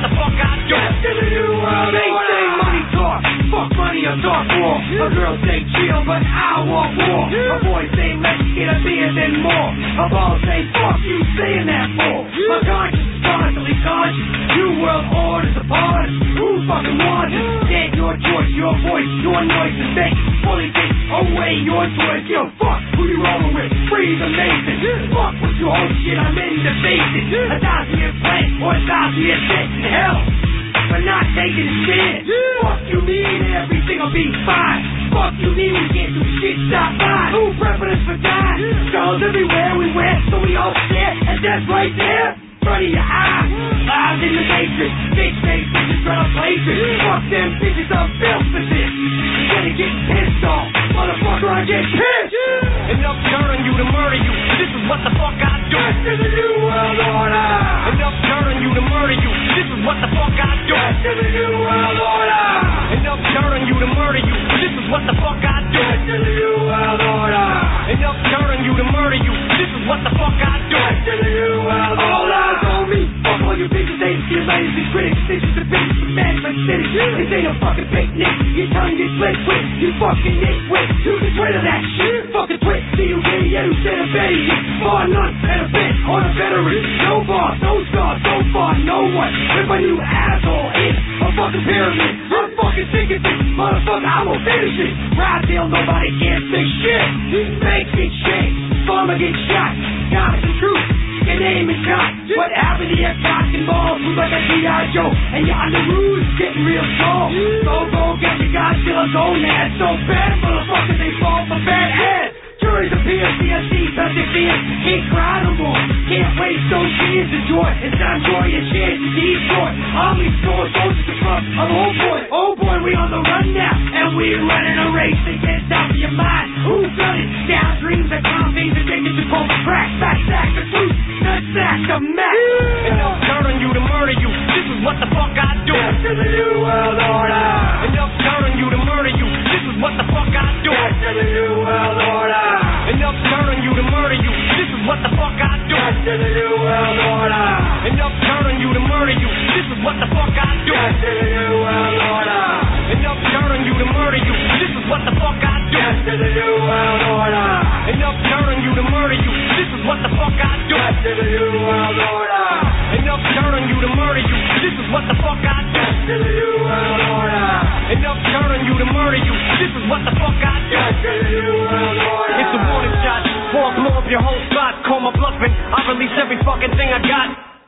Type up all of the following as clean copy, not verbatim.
what the fuck I do. In the new world order. They say money talk, fuck money or talk war. A girl say chill, but I want war. A boy say let's get a beer, then more. A ball say fuck you saying that for. My conscience is constantly conscious. New world order's upon us. Who fucking wants it? Get your choice, your voice, your noise and make fully take away your choice. Yo, fuck who you rolling with. Free the Mason. Fuck with your whole shit, I'm in the basement. A Dacian plant or a Dacian dead in hell. For not taking a chance. Fuck you mean everything'll be fine. Fuck you mean we can't do shit, stop by. Who prepping us for dying? Skulls everywhere we went, so we all stare at death right there. Front of your eyes, lives in the matrix. Big face bitches trying to place it. Fuck them bitches, I'm built for this. Instead of getting pissed off, motherfucker, I get pissed. Enough turning you to murder you. This is what the fuck I do. This is the new world order. Enough turning you to murder you. This is what the fuck I do. This is the new world order. Enough turning you to murder you. This is what the fuck I do. This is the new world order. Enough turning you to murder you. This is what the fuck I do. This is the new world order. On me, fuck all you bitches, they get ladies and critics, bitches and bitches from management city. This ain't a fucking picnic, your tongue gets slit quick, you fucking nitwit, you can Twitter that shit, fucking twit, C-U-K, yeah, you said a betty, far none, better bet, on a veteran, no boss, no scars, so far, no one, if a new asshole is a fucking pyramid, I'm fucking sick of this, motherfucker, I'm gonna finish it, ride till nobody can say shit, fake get shit, farmer get shot, got the truth. Your name is John. What happened to your cock and balls? Who's like a G.I. Joe? And you're on the rules, getting real tall. So go get your Godzilla gonad. So bad, motherfuckers, they fall for bad ass. Juries appear, CSC, subject fear. Can't cry no more. Can't waste those tears of joy. It's not joy, your chance to destroy. Army scores, soldiers to front. Oh boy, we on the run now. And we're running a race against out of your mind. Who's done it? Down dreams that clown things addicted to cold crack. Back sack the truth. Nutsack the mess. Enough turning you to murder you. This is what the fuck I do. This is the new world order. Enough turning you to murder you. This is what the fuck I do. This is the new world order. Enough turning you to murder you. This is what the fuck I do. This is the new world order. Enough turning you to murder you. This is what the fuck I do. This is the new world order. Enough turning you to murder you. This is what the fuck I do. This is the new world order. Enough turning you to murder you. This is what the fuck I do. This is the new world order. Enough turning you to murder you. This is what the fuck I do. This is the new world order. Enough turning you to murder you. This is what the fuck I do. This is the new world order. It's a warning shot. Fall blow up your whole spot. Call my bluffing. I release every fucking thing I got.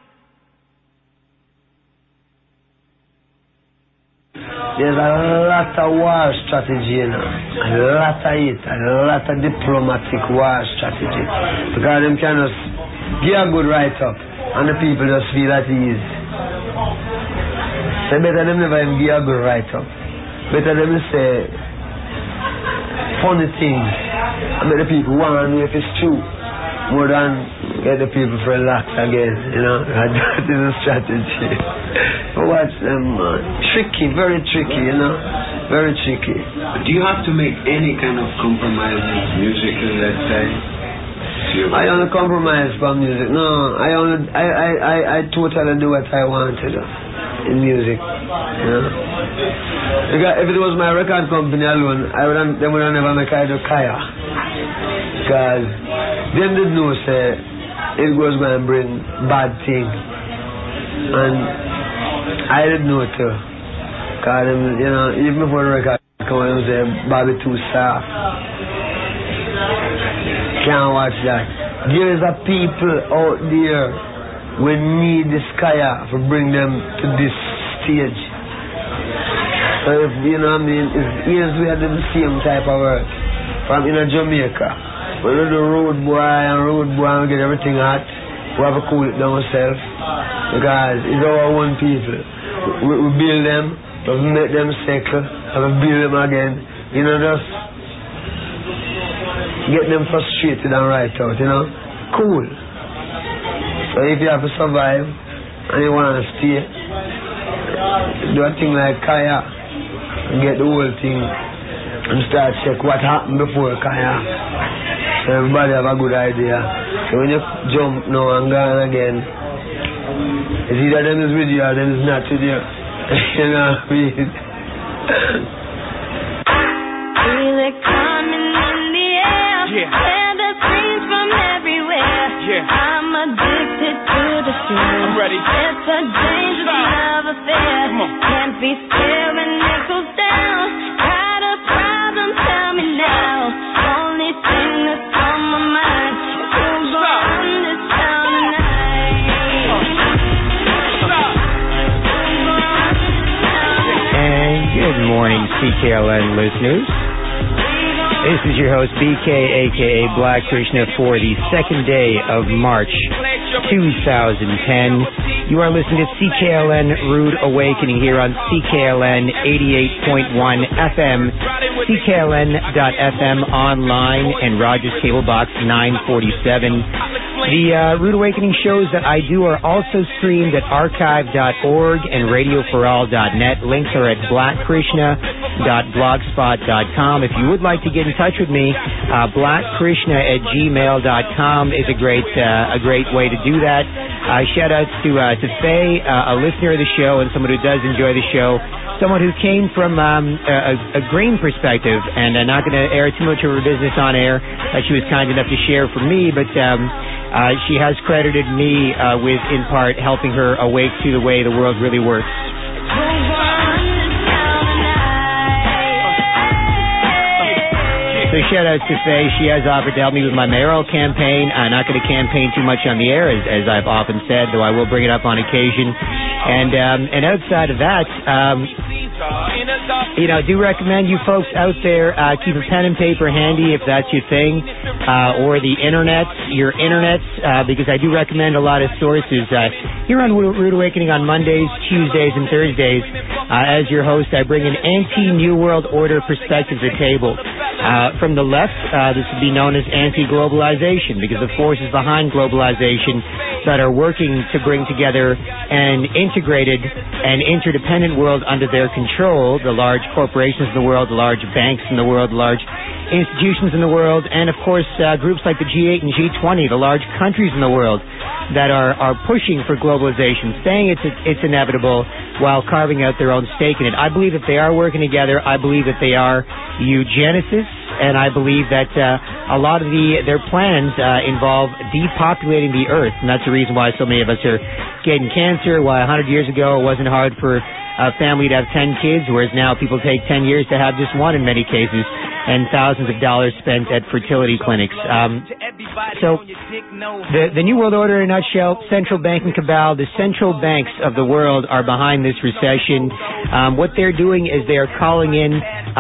There's a lot of war strategy, you know. A lot of it, a lot of diplomatic war strategy. Because them can just give a good write-up and the people just feel at ease. So better them never even give a good write-up. Better them say funny things and make the people want to know if it's true more than get the people for relax again, you know. That is a strategy. But watch them, tricky, very tricky, you know. Very tricky. Do you have to make any kind of compromises musically, let's say? I don't compromise for music. No, I totally do what I want to do in music, you know. Because if it was my record company alone, they would have never make I do Kaya. Because them didn't know, say, it was going to bring bad things. And I didn't know too. Because, you know, even before the record come out, they say, Bobby too soft. Can't watch that. There is a people out there we need this Kaya to bring them to this stage. So if, you know what I mean, it's years we had the same type of work. From in Jamaica. We do the road boy and get everything hot. We have to cool it down ourselves. Because it's our own people. We build them, we make them cycle, and we build them again. You know, just get them frustrated and right out, you know. Cool. So if you have to survive and you want to stay, do a thing like Kaya and get the whole thing and start check what happened before Kaya. So everybody have a good idea. So when you jump now and gone again, It's either them is with you or them is not with you. You know what I mean? Feel it coming in the air. Hear the screams from everywhere. I'm addicted to the fear. I'm ready. It's a dangerous love affair. Can't be scared when it goes down. Got a problem? Tell me now. Only thing that's on my mind is who's gonna run this town tonight. And good morning, CKLN listeners. This is your host, BK, a.k.a. Black Krishna, for the second day of March 2010. You are listening to CKLN Rude Awakening here on CKLN 88.1 FM, CKLN.FM online, and Rogers Cable Box 947. The Rude Awakening shows that I do are also streamed at archive.org and radioforall.net. Links are at blackkrishna.blogspot.com. If you would like to get in touch with me, blackkrishna@gmail.com is a great way to do that. Shout outs to Faye, a listener of the show and someone who does enjoy the show. Someone who came from a green perspective, and I'm not going to air too much of her business on air. She was kind enough to share for me, but she has credited me with, in part, helping her awake to the way the world really works. So shout out to Faye. She has offered to help me with my mayoral campaign. I'm not going to campaign too much on the air, as I've often said, though I will bring it up on occasion. And outside of that, I do recommend you folks out there keep a pen and paper handy if that's your thing, or your internet, because I do recommend a lot of sources. Here on Rude Awakening on Mondays, Tuesdays, and Thursdays, as your host, I bring an anti-New World Order perspective to the table. From the left, this would be known as anti-globalization, because the forces behind globalization that are working to bring together an integrated and interdependent world under their control, the large corporations in the world, the large banks in the world, the large institutions in the world, and of course groups like the G8 and G20, the large countries in the world that are pushing for globalization, saying it's inevitable while carving out their own stake in it. I believe that they are working together. I believe that they are eugenicists, and I believe that a lot of their plans involve depopulating the earth, and that's the reason why so many of us are getting cancer, why 100 years ago it wasn't hard for a family to have 10 kids, whereas now people take 10 years to have just one in many cases, and thousands of dollars spent at fertility clinics. So the New World Order in a nutshell, central banking cabal, the central banks of the world are behind this recession. What they're doing is they are calling in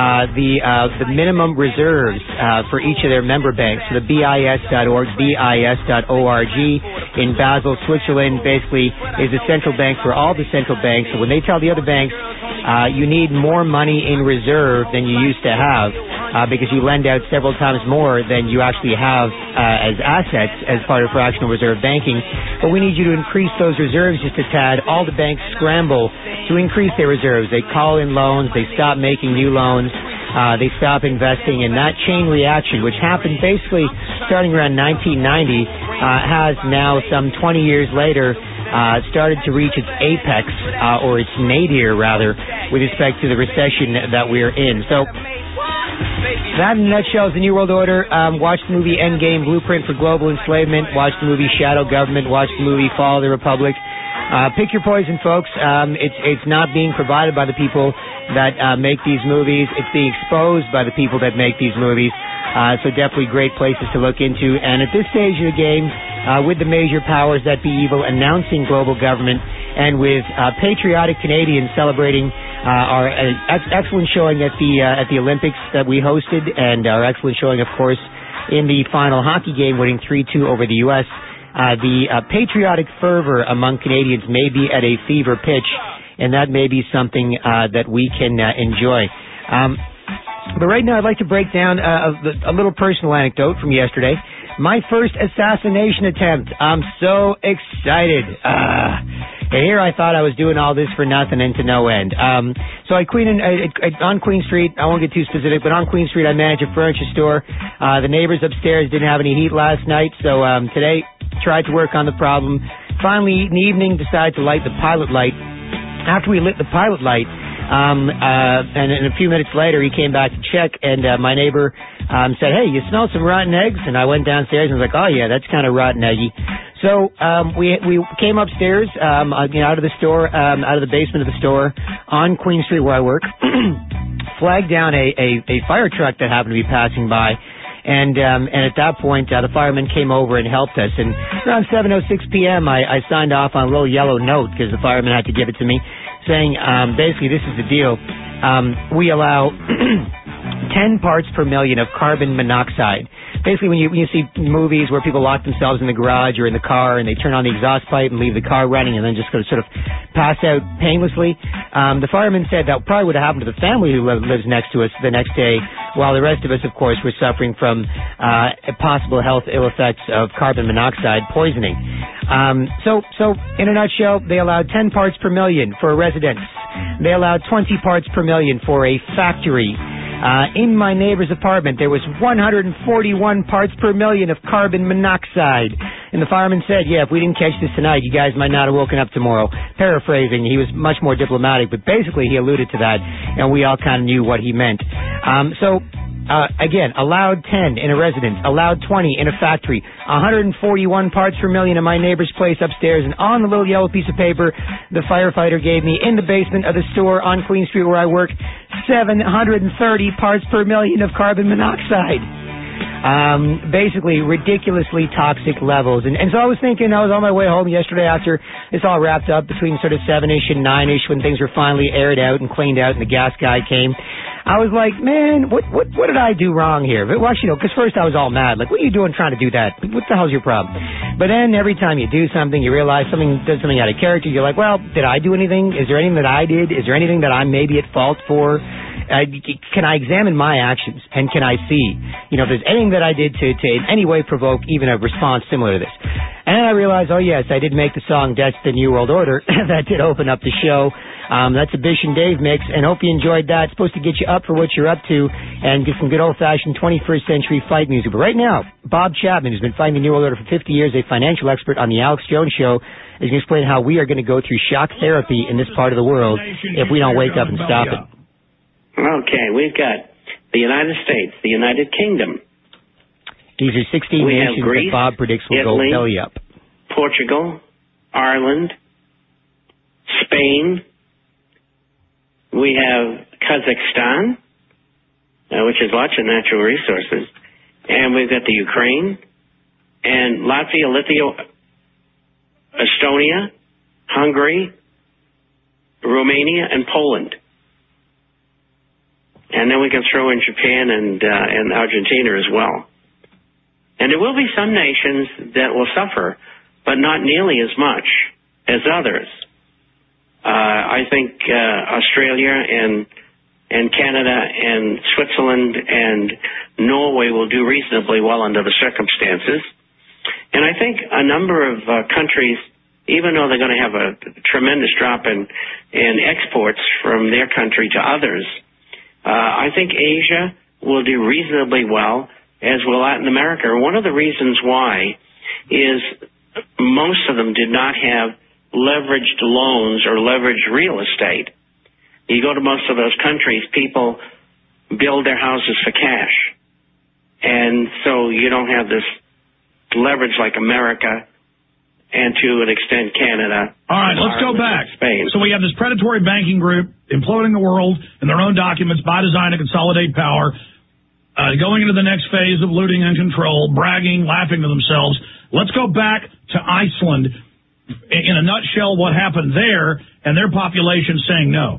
the minimum reserves for each of their member banks. So the BIS.org, BIS.org in Basel, Switzerland, basically is a central bank for all the central banks. So when they tell the other banks, you need more money in reserve than you used to have, because you lend out several times more than you actually have as assets as part of fractional reserve banking. But we need you to increase those reserves just a tad. All the banks scramble to increase their reserves. They call in loans. They stop making new loans. They stop investing. And that chain reaction, which happened basically starting around 1990, has now some 20 years later started to reach its apex, or its nadir, rather, with respect to the recession that we're in. So that in a nutshell is the New World Order. Watch the movie Endgame, Blueprint for Global Enslavement. Watch the movie Shadow Government. Watch the movie Fall of the Republic. Pick your poison, folks. It's not being provided by the people that make these movies. It's being exposed by the people that make these movies. So definitely great places to look into. And at this stage of the game, with the major powers that be evil announcing global government, and with patriotic Canadians celebrating our excellent showing at the Olympics that we hosted, and our excellent showing, of course, in the final hockey game, winning 3-2 over the U.S., the patriotic fervor among Canadians may be at a fever pitch, and that may be something that we can enjoy. But right now, I'd like to break down a little personal anecdote from yesterday. My first assassination attempt. I'm so excited. And here I thought I was doing all this for nothing and to no end. So on Queen Street, I won't get too specific, but on Queen Street I manage a furniture store. The neighbors upstairs didn't have any heat last night, so today tried to work on the problem, finally, in the evening, decided to light the pilot light. After we lit the pilot light, and a few minutes later, he came back to check, and my neighbor said, "Hey, you smell some rotten eggs?" And I went downstairs and was like, "Oh, yeah, that's kind of rotten eggy." So we came upstairs, out of the store, out of the basement of the store on Queen Street where I work, flagged down a fire truck that happened to be passing by. And at that point, the firemen came over and helped us. And around 7:06 p.m., I signed off on a little yellow note because the firemen had to give it to me, saying, basically, this is the deal. We allow 10 parts per million of carbon monoxide. Basically, when you see movies where people lock themselves in the garage or in the car and they turn on the exhaust pipe and leave the car running and then just sort of pass out painlessly, the fireman said that probably would have happened to the family who lives next to us the next day, while the rest of us, of course, were suffering from possible health ill effects of carbon monoxide poisoning. So in a nutshell, they allowed 10 parts per million for a residence. They allowed 20 parts per million for a factory. In my neighbor's apartment, there was 141 parts per million of carbon monoxide. And the fireman said, yeah, if we didn't catch this tonight, you guys might not have woken up tomorrow. Paraphrasing, he was much more diplomatic, but basically he alluded to that, and we all kind of knew what he meant. Again, allowed 10 in a residence, allowed 20 in a factory, 141 parts per million in my neighbor's place upstairs, and on the little yellow piece of paper the firefighter gave me in the basement of the store on Queen Street where I work, 730 parts per million of carbon monoxide. Basically ridiculously toxic levels. And so I was thinking, I was on my way home yesterday after it's all wrapped up between sort of 7-ish and 9-ish when things were finally aired out and cleaned out and the gas guy came. I was like, man, what did I do wrong here? But, well, actually, because first I was all mad. Like, what are you doing trying to do that? What the hell's your problem? But then every time you do something, you realize something does something out of character. You're like, well, did I do anything? Is there anything that I did? Is there anything that I'm maybe at fault for? Can I examine my actions? And can I see, if there's anything that I did to in any way provoke even a response similar to this? And then I realized, oh, yes, I did make the song That's the New World Order. That did open up the show. That's a Bish and Dave mix, and hope you enjoyed that. It's supposed to get you up for what you're up to and get some good old-fashioned 21st century fight music. But right now, Bob Chapman, who's been fighting the New World Order for 50 years, a financial expert on the Alex Jones Show, is going to explain how we are going to go through shock therapy in this part of the world if we don't wake up and stop it. Okay, we've got the United States, the United Kingdom. These are 16 nations Greece, that Bob predicts will Italy, go belly up. Portugal, Ireland, Spain. We have Kazakhstan, which has lots of natural resources. And we've got the Ukraine, and Latvia, Lithuania, Estonia, Hungary, Romania, and Poland. And then we can throw in Japan and Argentina as well. And there will be some nations that will suffer, but not nearly as much as others. I think Australia and Canada and Switzerland and Norway will do reasonably well under the circumstances. And I think a number of countries, even though they're going to have a tremendous drop in exports from their country to others, I think Asia will do reasonably well, as will Latin America. And one of the reasons why is most of them did not have leveraged loans or leveraged real estate. You go to most of those countries, people build their houses for cash. And so you don't have this leverage like America and to an extent Canada. All right, let's go back. Spain. So we have this predatory banking group imploding the world in their own documents by design to consolidate power, going into the next phase of looting and control, bragging, laughing to themselves. Let's go back to Iceland. In a nutshell, what happened there and their population saying no?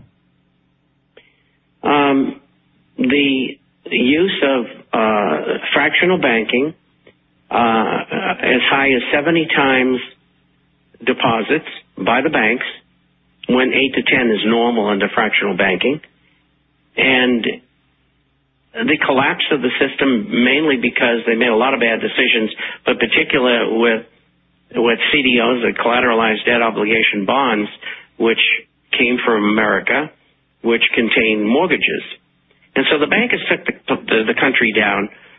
The use of fractional banking, as high as 70 times deposits by the banks, when 8 to 10 is normal under fractional banking, and the collapse of the system mainly because they made a lot of bad decisions, but particularly with CDOs, the collateralized debt obligation bonds, which came from America, which contained mortgages. And so the bankers took the country down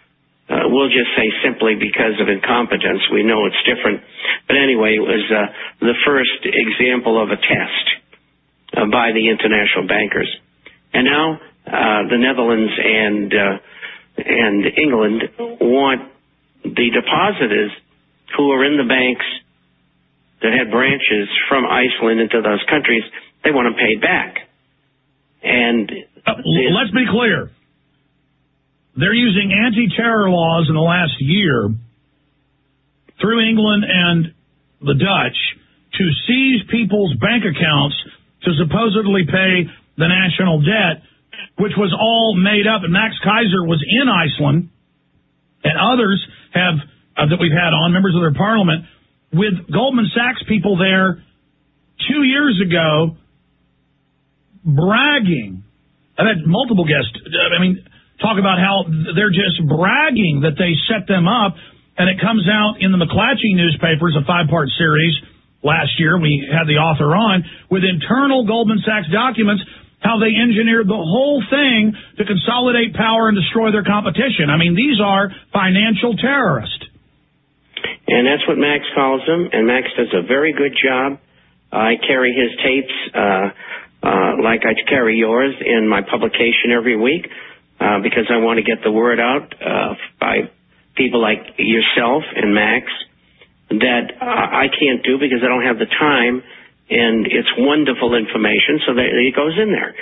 we'll just say simply because of incompetence. We know it's different. But anyway, it was the first example of a test by the international bankers. And now the Netherlands and England want the depositors who are in the banks that had branches from Iceland into those countries, they want them paid back. And let's be clear. They're using anti-terror laws in the last year through England and the Dutch to seize people's bank accounts to supposedly pay the national debt, which was all made up. And Max Kaiser was in Iceland, and others have that we've had on, members of their parliament, with Goldman Sachs people there 2 years ago bragging. I've had multiple guests, talk about how they're just bragging that they set them up, and it comes out in the McClatchy newspapers, a 5-part series last year. We had the author on with internal Goldman Sachs documents, how they engineered the whole thing to consolidate power and destroy their competition. These are financial terrorists. And that's what Max calls them, and Max does a very good job. I carry his tapes like I carry yours in my publication every week because I want to get the word out by people like yourself and Max that I can't do because I don't have the time, and it's wonderful information, so that it goes in there.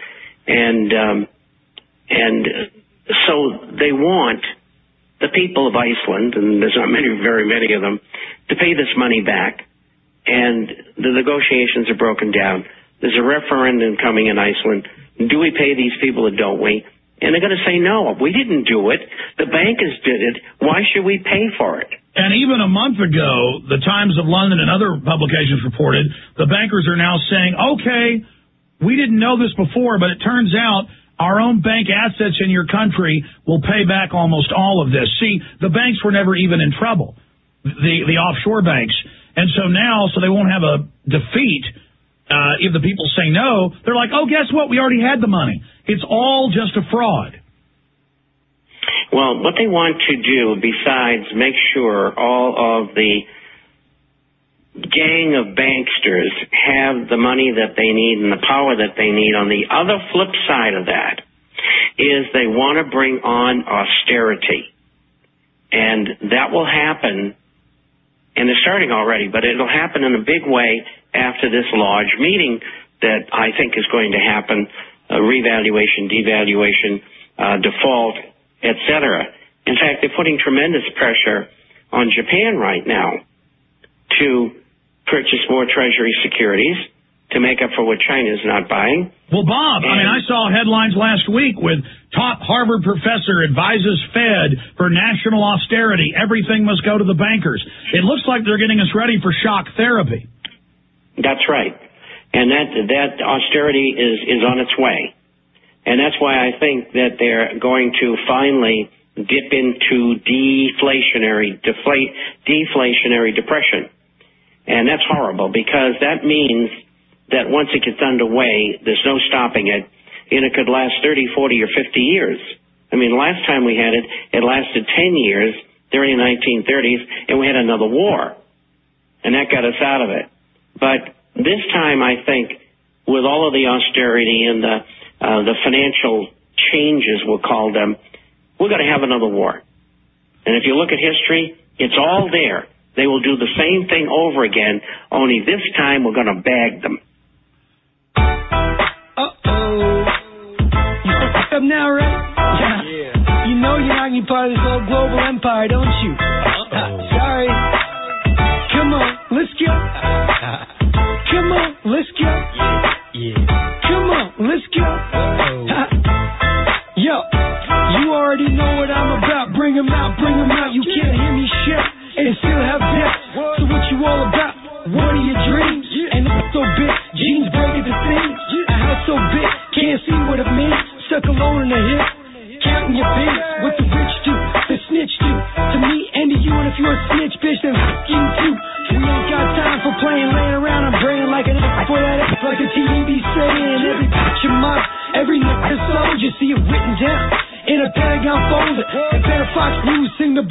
And so they want the people of Iceland, and there's not very many of them, to pay this money back. And the negotiations are broken down. There's a referendum coming in Iceland. Do we pay these people or don't we? And they're going to say, no, we didn't do it. The bankers did it. Why should we pay for it? And even a month ago, the Times of London and other publications reported the bankers are now saying, okay, we didn't know this before, but it turns out our own bank assets in your country will pay back almost all of this. See, the banks were never even in trouble, the offshore banks. And so now, so they won't have a defeat if the people say no, they're like, oh, guess what? We already had the money. It's all just a fraud. Well, what they want to do, besides make sure all of the gang of banksters have the money that they need and the power that they need, on the other flip side of that is they want to bring on austerity. And that will happen, and they're starting already, but it'll happen in a big way after this large meeting that I think is going to happen, revaluation, devaluation, default, etc. In fact, they're putting tremendous pressure on Japan right now to purchase more Treasury securities to make up for what China's not buying. Well, Bob, I saw headlines last week with top Harvard professor advises Fed for national austerity. Everything must go to the bankers. It looks like they're getting us ready for shock therapy. That's right. And that austerity is on its way. And that's why I think that they're going to finally dip into deflationary depression. And that's horrible because that means that once it gets underway, there's no stopping it, and it could last 30, 40, or 50 years. Last time we had it, it lasted 10 years during the 1930s, and we had another war. And that got us out of it. But this time, I think, with all of the austerity and the financial changes, we'll call them, we're going to have another war. And if you look at history, it's all there. They will do the same thing over again, only this time we're going to bag them. Uh-oh. You f***ed up now, right? Yeah. You know you're not going to be part of this whole global empire, don't you? Sorry. Come on, let's go. Come on, let's go. Yeah. Come on, let's go. Yo, you already know what I'm about. Bring 'em out, bring 'em out. You can't hear me shout and still have depth. So what you all about? What are your dreams? And it's so big, jeans breaking the seams. A house so big, can't see what it means. Stuck alone in the hip, counting your beats. What the rich do, the snitch do. To me and to you, and if you're a snitch, bitch, then f*** you too. We ain't got time for playing, laying around. I'm bringing like an for that like a TVB saying. Every bitch in my, every nigga soldier, see it written down in a Pentagon folder. And better Fox News sing the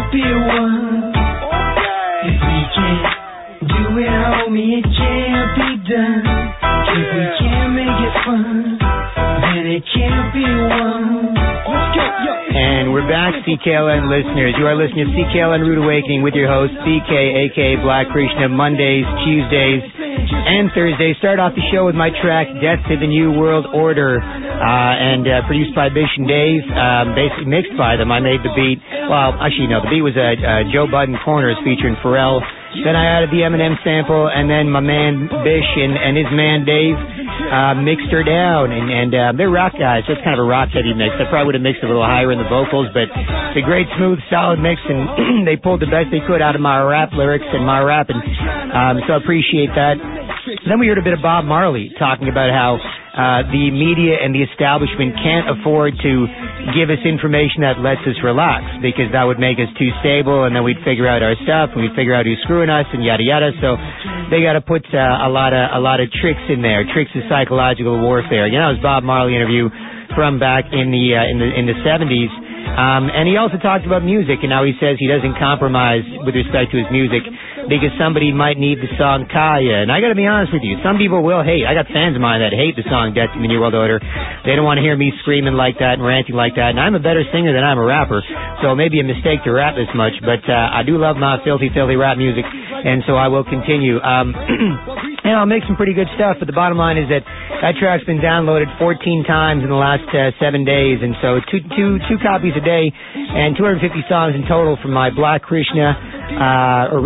can't be one. If we can't do it, homie, it can't be done. If we can't make it fun, then it can't be one. Let's go, yo. And we're back, CKLN listeners. You are listening to CKLN Rude Awakening with your host, CK, a.k.a. Black Krishna, Mondays, Tuesdays, and Thursdays. Start off the show with my track, Death to the New World Order, and produced by Bish and Dave, basically mixed by them. I made the beat. Well, actually, no, the beat was Joe Budden Corners featuring Pharrell. Then I added the Eminem sample, and then my man Bish and his man Dave mixed her down. And they're rock guys, so it's kind of a rock-heavy mix. I probably would have mixed a little higher in the vocals, but it's a great, smooth, solid mix, and they pulled the best they could out of my rap lyrics and my rapping. So I appreciate that. Then we heard a bit of Bob Marley talking about how the media and the establishment can't afford to give us information that lets us relax, because that would make us too stable, and then we'd figure out our stuff, and we'd figure out who's screwing us, and yada yada. So they got to put a lot of tricks in there, tricks of psychological warfare. You know, it was Bob Marley interview from back in the 70s. And he also talked about music, and now he says he doesn't compromise with respect to his music because somebody might need the song Kaya. And I got to be honest with you, some people will hate. I got fans of mine that hate the song Death to the New World Order. They don't want to hear me screaming like that and ranting like that. And I'm a better singer than I'm a rapper, so it may be a mistake to rap this much, but I do love my filthy, filthy rap music, and so I will continue. And I'll make some pretty good stuff, but the bottom line is that track's been downloaded 14 times in the last 7 days, and so two copies a day, and 250 songs in total from my Black Krishna or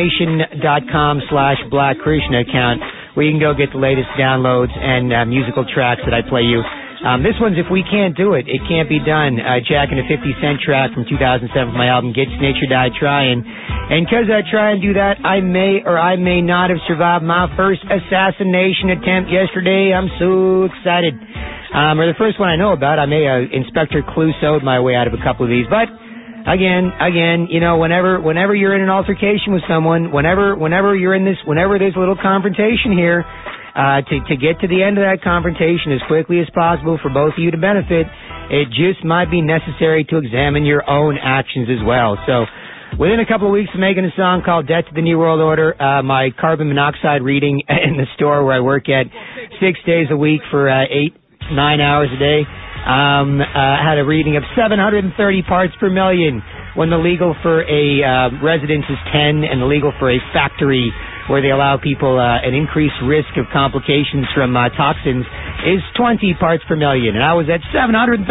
ReverbNation.com/Black Krishna account, where you can go get the latest downloads and musical tracks that I play you. This one's If We Can't Do It, It Can't Be Done, jacking a 50-cent track from 2007 from my album Get Snitch or Die Trying. And because I try and do that, I may or I may not have survived my first assassination attempt yesterday. I'm so excited. Or the first one I know about. I may have Inspector Clouseau'd my way out of a couple of these, but Again, you know, whenever you're in an altercation with someone, whenever there's a little confrontation here, to get to the end of that confrontation as quickly as possible for both of you to benefit, it just might be necessary to examine your own actions as well. So, within a couple of weeks of making a song called Death to the New World Order, my carbon monoxide reading in the store where I work at 6 days a week for 8-9 hours a day, had a reading of 730 parts per million, when the legal for a residence is 10 and the legal for a factory where they allow people an increased risk of complications from toxins is 20 parts per million, and I was at 730.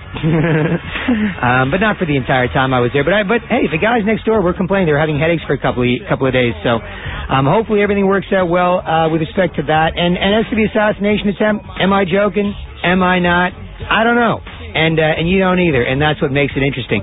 But not for the entire time I was there. But hey, the guys next door were complaining they were having headaches for a couple of days. So hopefully everything works out well with respect to that. And as to the assassination attempt, am I joking? Am I not? I don't know, and you don't either, and that's what makes it interesting.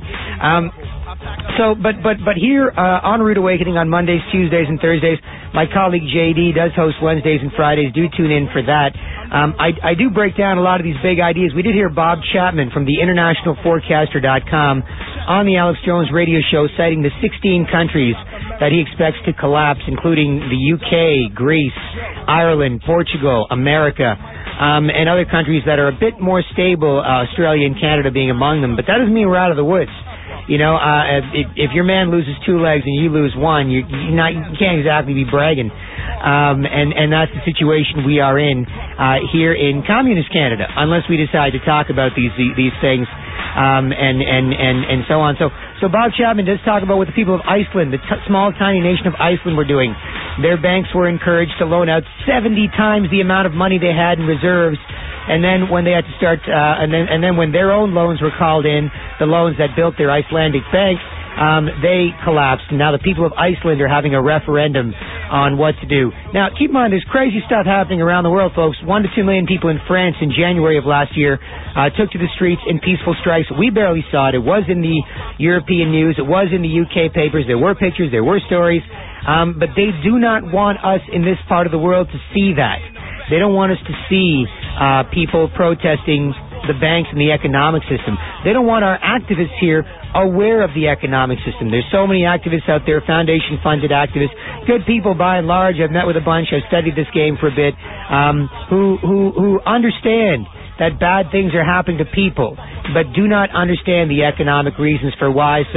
But here on Rude Awakening on Mondays, Tuesdays, and Thursdays, my colleague JD does host Wednesdays and Fridays. Do tune in for that. I do break down a lot of these big ideas. We did hear Bob Chapman from the InternationalForecaster.com on the Alex Jones radio show citing the 16 countries that he expects to collapse, including the UK, Greece, Ireland, Portugal, America, and other countries that are a bit more stable, Australia and Canada being among them. But that doesn't mean we're out of the woods. You know, if your man loses 2 legs and you lose 1, you can't exactly be bragging. And that's the situation we are in here in communist Canada, unless we decide to talk about these things and so on. So Bob Chapman does talk about what the people of Iceland, the small tiny nation of Iceland, were doing. Their banks were encouraged to loan out 70 times the amount of money they had in reserves. And then when they had to start, and then when their own loans were called in, the loans that built their Icelandic bank, they collapsed. And now the people of Iceland are having a referendum on what to do. Now, keep in mind, there's crazy stuff happening around the world, folks. 1 to 2 million people in France in January of last year took to the streets in peaceful strikes. We barely saw it. It was in the European news. It was in the UK papers. There were pictures. There were stories. But they do not want us in this part of the world to see that. They don't want us to see people protesting the banks and the economic system. They don't want our activists here aware of the economic system. There's so many activists out there, foundation-funded activists, good people by and large. I've met with a bunch. I've studied this game for a bit, who understand that bad things are happening to people, but do not understand the economic reasons for why. So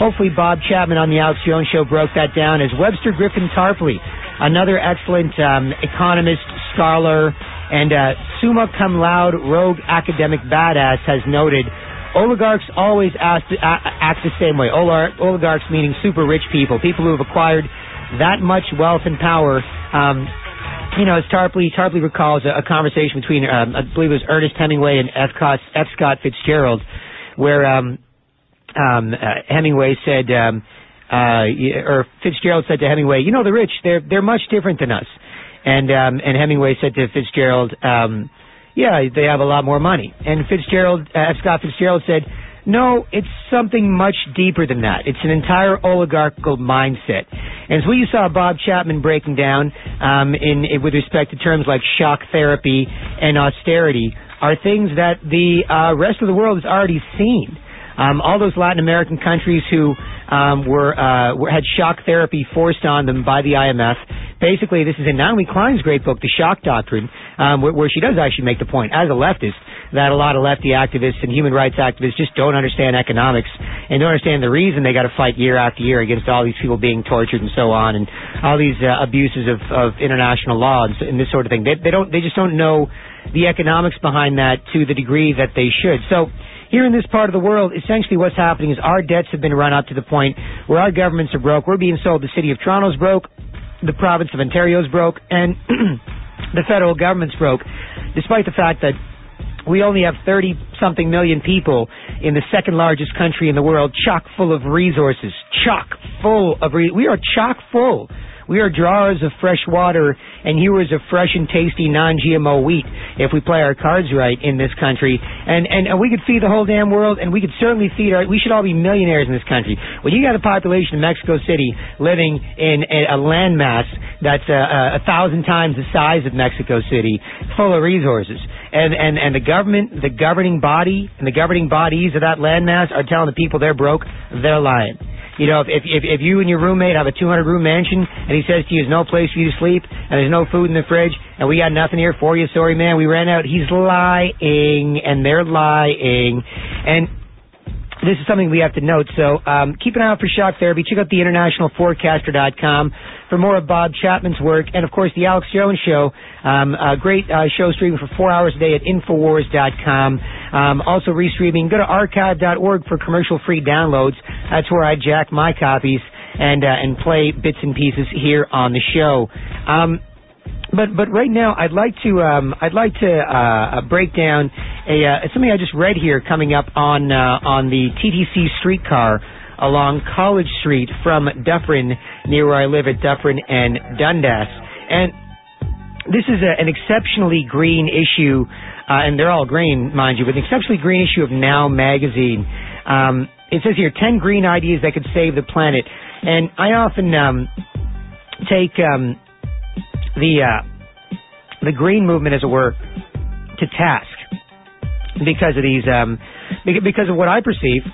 hopefully Bob Chapman on the Alex Jones Show broke that down, as Webster Griffin Tarpley, another excellent economist, scholar, and summa cum laude rogue academic badass, has noted, oligarchs always act the same way. Oligarchs meaning super rich people who have acquired that much wealth and power. As Tarpley recalls a conversation between, I believe it was Ernest Hemingway and F. Scott Fitzgerald, where Hemingway said, or Fitzgerald said to Hemingway, the rich, they're much different than us. And Hemingway said to Fitzgerald, yeah, they have a lot more money. And F. Scott Fitzgerald said, no, it's something much deeper than that. It's an entire oligarchical mindset. And so what you saw Bob Chapman breaking down with respect to terms like shock therapy and austerity are things that the rest of the world has already seen. All those Latin American countries who had shock therapy forced on them by the IMF. Basically, this is in Naomi Klein's great book, The Shock Doctrine, where she does actually make the point, as a leftist, that a lot of lefty activists and human rights activists just don't understand economics and don't understand the reason they got to fight year after year against all these people being tortured and so on, and all these abuses of international law and this sort of thing. They just don't know the economics behind that to the degree that they should. So here in this part of the world, essentially what's happening is our debts have been run up to the point where our governments are broke. We're being sold the city of Toronto's broke, the province of Ontario's broke, and the federal government's broke, despite the fact that we only have 30-something million people in the second largest country in the world, chock full of resources. We are chock full. We are drawers of fresh water and hewers of fresh and tasty non-GMO wheat if we play our cards right in this country. And we could feed the whole damn world, and we could certainly we should all be millionaires in this country. When you got a population of Mexico City living in a landmass that's 1,000 times the size of Mexico City, full of resources, and the government, the governing body, and the governing bodies of that landmass are telling the people they're broke, they're lying. If you and your roommate have a 200-room mansion and he says to you there's no place for you to sleep and there's no food in the fridge and we got nothing here for you, sorry man, we ran out, he's lying, and they're lying. And this is something we have to note. So keep an eye out for shock therapy. Check out the internationalforecaster.com for more of Bob Chapman's work. And, of course, the Alex Jones Show, a great show streaming for 4 hours a day at Infowars.com. Also restreaming. Go to archive.org for commercial-free downloads. That's where I jack my copies and play bits and pieces here on the show. But right now, I'd like to break down something I just read here coming up on the TTC streetcar along College Street from Dufferin, near where I live at Dufferin and Dundas. And this is an exceptionally green issue, and they're all green, mind you, but an exceptionally green issue of Now magazine. It says here, 10 green ideas that could save the planet. And I often take the green movement, as it were, to task because of these, because of what I perceive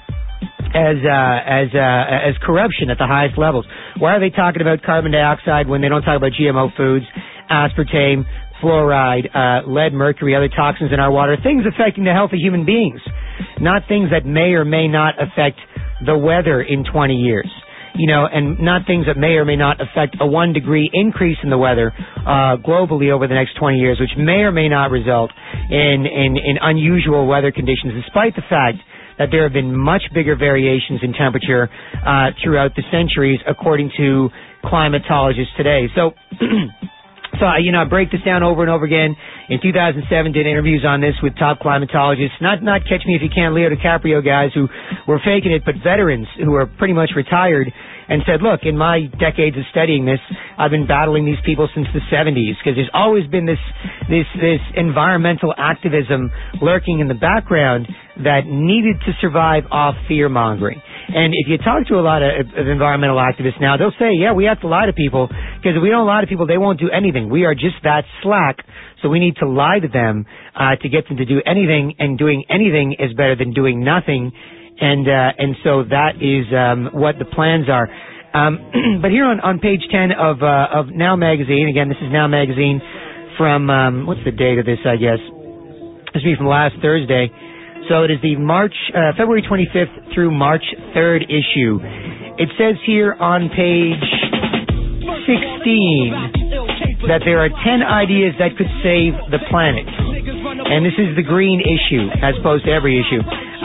as corruption at the highest levels. Why are they talking about carbon dioxide when they don't talk about GMO foods, aspartame, fluoride, lead, mercury, other toxins in our water, things affecting the health of human beings, not things that may or may not affect the weather in 20 years. And not things that may or may not affect a 1 degree increase in the weather globally over the next 20 years, which may or may not result in unusual weather conditions, despite the fact that there have been much bigger variations in temperature throughout the centuries, according to climatologists today. So, I break this down over and over again. In 2007, did interviews on this with top climatologists, not Catch Me If You Can, Leo DiCaprio guys who were faking it, but veterans who are pretty much retired, and said, look, in my decades of studying this, I've been battling these people since the 70s, because there's always been this environmental activism lurking in the background that needed to survive off fear-mongering. And if you talk to a lot of environmental activists now, they'll say, yeah, we have to lie to people, because if we don't lie to people, they won't do anything. We are just that slack, so we need to lie to them to get them to do anything, and doing anything is better than doing nothing. And so that is what the plans are. But here on page 10 of Now Magazine, again, this is Now Magazine from, what's the date of this, I guess? This will be from last Thursday. So it is the February 25th through March 3rd issue. It says here on page 16 that there are 10 ideas that could save the planet. And this is the green issue, as opposed to every issue.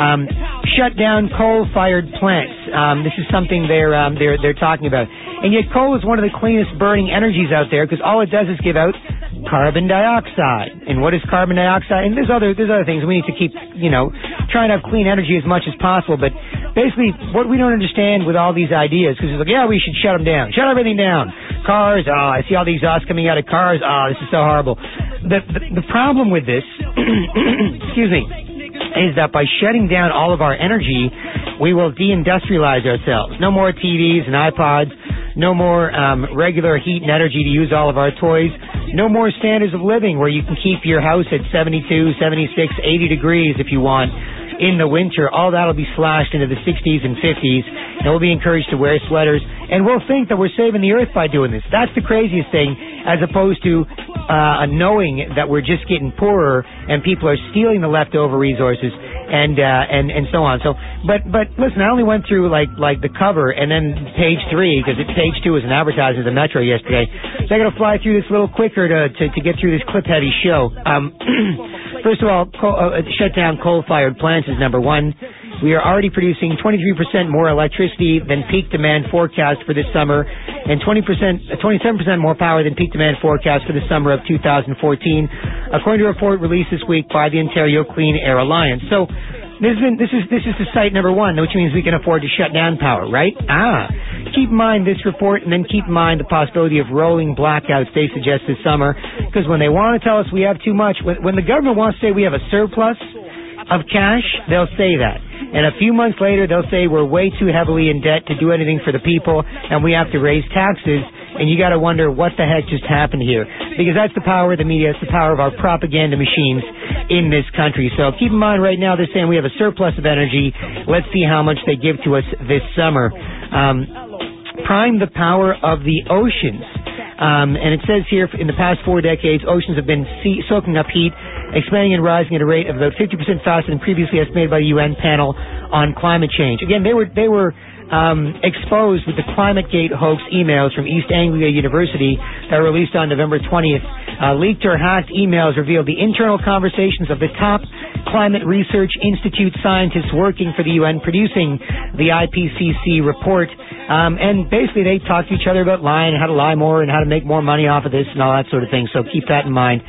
Shut down coal-fired plants. This is something they're talking about. And yet coal is one of the cleanest burning energies out there because all it does is give out carbon dioxide. And what is carbon dioxide? And there's other things. We need to keep, trying to have clean energy as much as possible. But basically, what we don't understand with all these ideas, because it's like, yeah, we should shut them down. Shut everything down. Cars, I see all the exhaust coming out of cars. This is so horrible. The problem with this, excuse me, is that by shutting down all of our energy, we will deindustrialize ourselves. No more TVs and iPods. No more regular heat and energy to use all of our toys. No more standards of living where you can keep your house at 72, 76, 80 degrees if you want in the winter. All that will be slashed into the 60s and 50s, and we'll be encouraged to wear sweaters. And we'll think that we're saving the earth by doing this. That's the craziest thing, as opposed to knowing that we're just getting poorer and people are stealing the leftover resources and so on. So, but listen, I only went through like the cover and then page 3 because page 2 was an advertisement of the Metro yesterday. So I got to fly through this a little quicker to get through this clip-heavy show. First of all, shut down coal-fired plants is number one. We are already producing 23% more electricity than peak demand forecast for this summer, and 27% more power than peak demand forecast for the summer of 2014, according to a report released this week by the Ontario Clean Air Alliance. So this is the site number one, which means we can afford to shut down power, right? Keep in mind this report, and then keep in mind the possibility of rolling blackouts they suggest this summer, because when they want to tell us we have too much, when the government wants to say we have a surplus of cash, they'll say that. And a few months later, they'll say we're way too heavily in debt to do anything for the people, and we have to raise taxes, and you got to wonder what the heck just happened here. Because that's the power of the media, it's the power of our propaganda machines in this country. So keep in mind right now they're saying we have a surplus of energy. Let's see how much they give to us this summer. Prime the power of the oceans. And it says here, in the past 4 decades, oceans have been soaking up heat, expanding and rising at a rate of about 50% faster than previously estimated by the UN panel on climate change. Again, they were exposed with the ClimateGate hoax emails from East Anglia University that were released on November 20th. Leaked or hacked emails revealed the internal conversations of the top Climate Research Institute scientists working for the UN producing the IPCC report. And basically they talked to each other about lying and how to lie more and how to make more money off of this and all that sort of thing. So keep that in mind.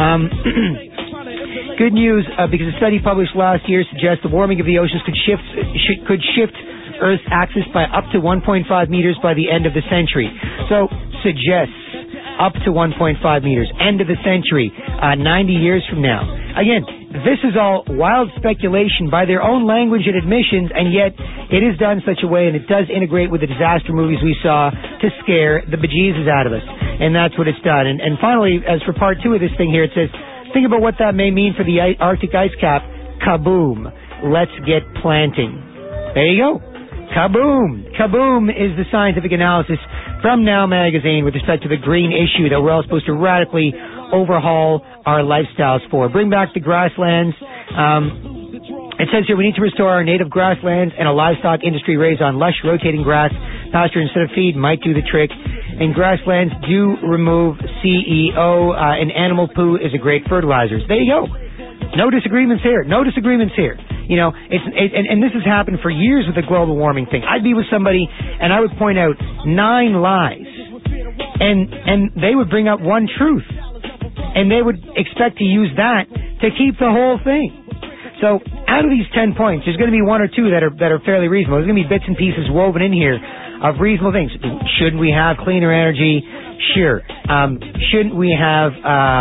Good news, because a study published last year suggests the warming of the oceans could shift Earth's axis by up to 1.5 meters by the end of the century. So suggests up to 1.5 meters, end of the century, 90 years from now. Again, this is all wild speculation by their own language and admissions, and yet it is done in such a way, and it does integrate with the disaster movies we saw to scare the bejesus out of us. And that's what it's done. And finally, as for part 2 of this thing here, it says, think about what that may mean for the Arctic ice cap. Kaboom. Let's get planting. There you go. Kaboom! Kaboom is the scientific analysis from Now Magazine with respect to the green issue that we're all supposed to radically overhaul our lifestyles for. Bring back the grasslands. It says here we need to restore our native grasslands, and a livestock industry raised on lush rotating grass, pasture instead of feed might do the trick. And grasslands do remove CEO, and animal poo is a great fertilizer. There you go. No disagreements here. No disagreements here. You know, and this has happened for years with the global warming thing. I'd be with somebody and I would point out 9 lies, and they would bring up one truth, and they would expect to use that to keep the whole thing. So out of these 10 points, there's going to be 1 or 2 that are fairly reasonable. There's going to be bits and pieces woven in here of reasonable things. Should we have cleaner energy? Sure. Shouldn't we have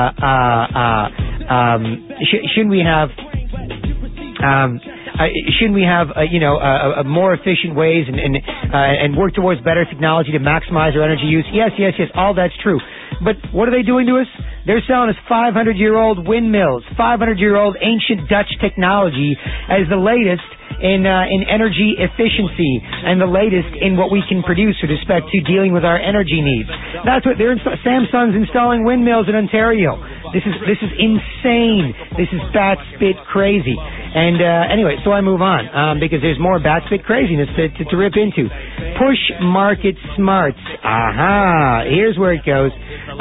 more efficient ways and work towards better technology to maximize our energy use? Yes, all that's true. But what are they doing to us? They're selling us 500-year-old windmills, 500-year-old ancient Dutch technology as the latest in energy efficiency and the latest in what we can produce with respect to dealing with our energy needs. That's what Samsung's installing windmills in Ontario. This is insane. This is bat spit crazy. And anyway, so I move on because there's more Batspit craziness to rip into. Push market smarts. Aha! Here's where it goes.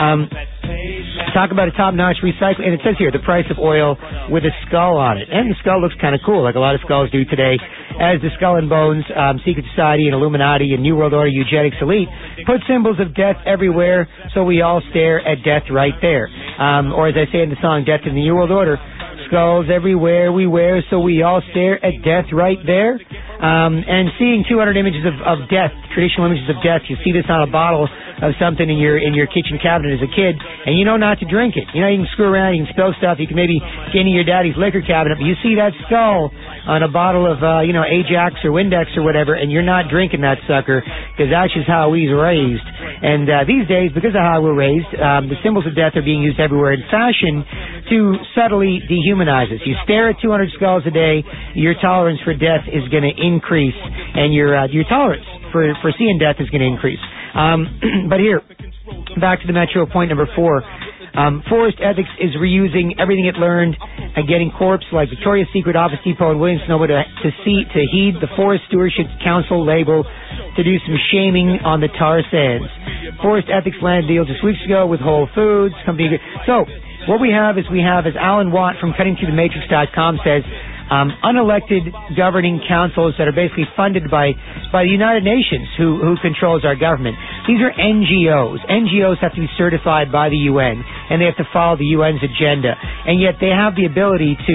Talk about a top-notch recycling, and it says here the price of oil with a skull on it, and the skull looks kind of cool, like a lot of skulls do today. As the Skull and Bones, Secret Society, and Illuminati, and New World Order eugenics elite put symbols of death everywhere, so we all stare at death right there. Or as I say in the song, "Death in the New World Order." Skulls everywhere we wear, so we all stare at death right there. And seeing 200 images of death, traditional images of death, you see this on a bottle of something in your kitchen cabinet as a kid, and you know not to drink it. You know, you can screw around, you can spill stuff, you can maybe get into your daddy's liquor cabinet, but you see that skull on a bottle of, Ajax or Windex or whatever, and you're not drinking that sucker, because that's just how we was raised. And these days, because of how we're raised, the symbols of death are being used everywhere in fashion to subtly dehumanize us. You stare at 200 skulls a day, your tolerance for death is going to increase, and your tolerance for seeing death is going to increase. But here, back to the Metro point number 4. Forest Ethics is reusing everything it learned and getting corps like Victoria's Secret, Office Depot, and Williams-Sonoma to heed the Forest Stewardship Council label to do some shaming on the tar sands. Forest Ethics landed deal just weeks ago with Whole Foods company. So what we have is as Alan Watt from CuttingThroughTheMatrix.com says, unelected governing councils that are basically funded by the United Nations, who controls our government. These are NGOs. NGOs have to be certified by the UN, and they have to follow the UN's agenda. And yet they have the ability to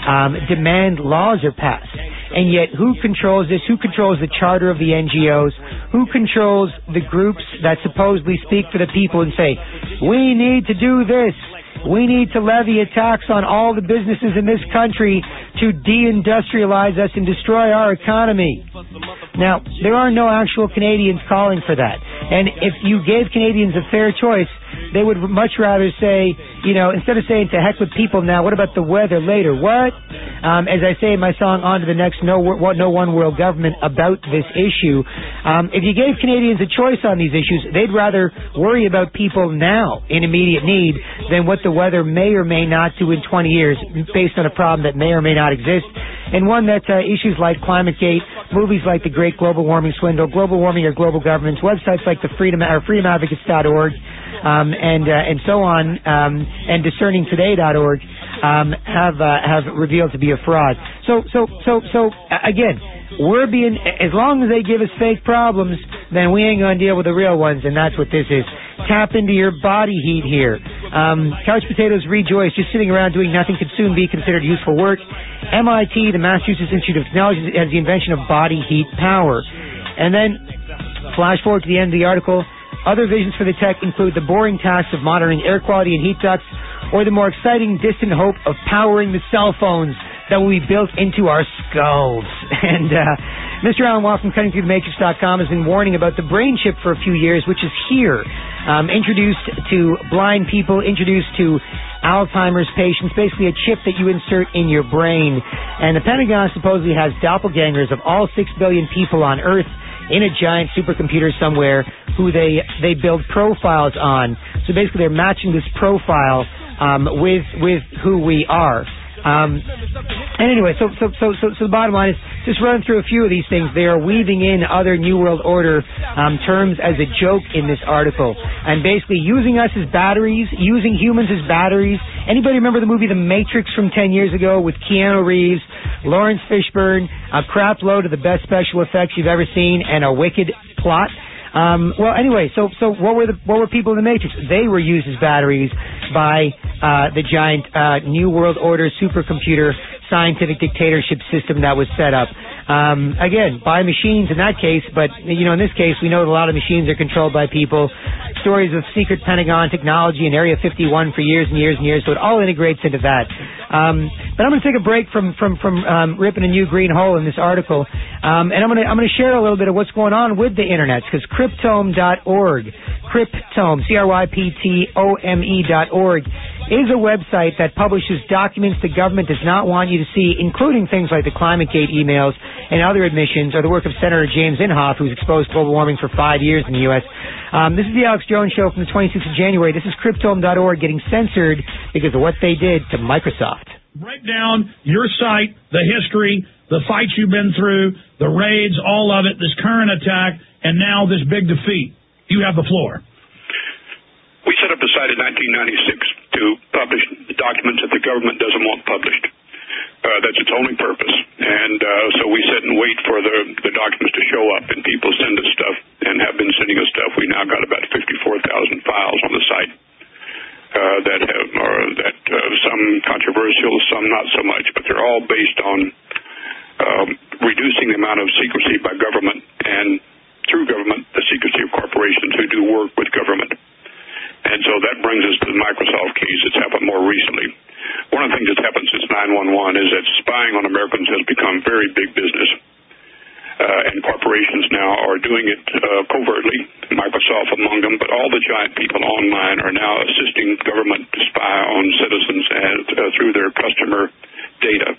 demand laws are passed. And yet who controls this? Who controls the charter of the NGOs? Who controls the groups that supposedly speak for the people and say, we need to do this? We need to levy a tax on all the businesses in this country to deindustrialize us and destroy our economy. Now, there are no actual Canadians calling for that. And if you gave Canadians a fair choice, they would much rather say, instead of saying to heck with people now, what about the weather later? What? As I say in my song, On to the Next, No One World Government, about this issue. If you gave Canadians a choice on these issues, they'd rather worry about people now in immediate need than what the weather may or may not do in 20 years based on a problem that may or may not exist. And one that issues like ClimateGate, movies like The Great Global Warming Swindle, Global Warming or Global Governments, websites like the freedomadvocates.org, and so on, and discerningtoday.org, have revealed to be a fraud. So again, we're being, as long as they give us fake problems, then we ain't gonna deal with the real ones, and that's what this is. Tap into your body heat here. Couch potatoes rejoice. Just sitting around doing nothing could soon be considered useful work. MIT, the Massachusetts Institute of Technology, has the invention of body heat power. And then, flash forward to the end of the article. Other visions for the tech include the boring task of monitoring air quality and heat ducts, or the more exciting, distant hope of powering the cell phones that will be built into our skulls. And Mr. Alan Watt from CuttingThroughTheMatrix.com has been warning about the brain chip for a few years, which is here. Introduced to blind people, introduced to Alzheimer's patients, basically a chip that you insert in your brain. And the Pentagon supposedly has doppelgangers of all 6 billion people on Earth in a giant supercomputer somewhere who they build profiles on. So basically they're matching this profile with who we are. And anyway, so the bottom line is, just running through a few of these things, they are weaving in other New World Order terms as a joke in this article, and basically using us as batteries, using humans as batteries. Anybody remember the movie The Matrix from 10 years ago with Keanu Reeves, Lawrence Fishburne, a crap load of the best special effects you've ever seen, and a wicked plot? Well, anyway, so what were people in the Matrix? They were used as batteries by the giant New World Order supercomputer scientific dictatorship system that was set up. Again, by machines in that case, but, in this case, we know that a lot of machines are controlled by people. Stories of secret Pentagon technology in Area 51 for years and years and years, so it all integrates into that. But I'm going to take a break from ripping a new green hole in this article, and I'm going to share a little bit of what's going on with the internet, because Cryptome.org, Cryptome, CRYPTOME.org, is a website that publishes documents the government does not want you to see, including things like the ClimateGate emails and other admissions, or the work of Senator James Inhofe, who's exposed global warming for 5 years in the U.S. This is the Alex Jones Show from the 26th of January. This is Cryptome.org getting censored because of what they did to Microsoft. break down your site, the history, the fights you've been through, the raids, all of it, this current attack, and now this big defeat. You have the floor. We set up the site in 1996 to publish documents that the government doesn't want published. That's its only purpose. And so we sit and wait for the documents to show up, and people send us stuff and have been sending us stuff. We now got about 54,000 files on the site that some controversial, some not so much, but they're all based on reducing the amount of secrecy by government and through government, the secrecy of corporations who do work with government. And so that brings us to the Microsoft case that's happened more recently. One of the things that's happened since 9/11 is that spying on Americans has become very big business. And corporations now are doing it covertly, Microsoft among them, but all the giant people online are now assisting government to spy on citizens through their customer data.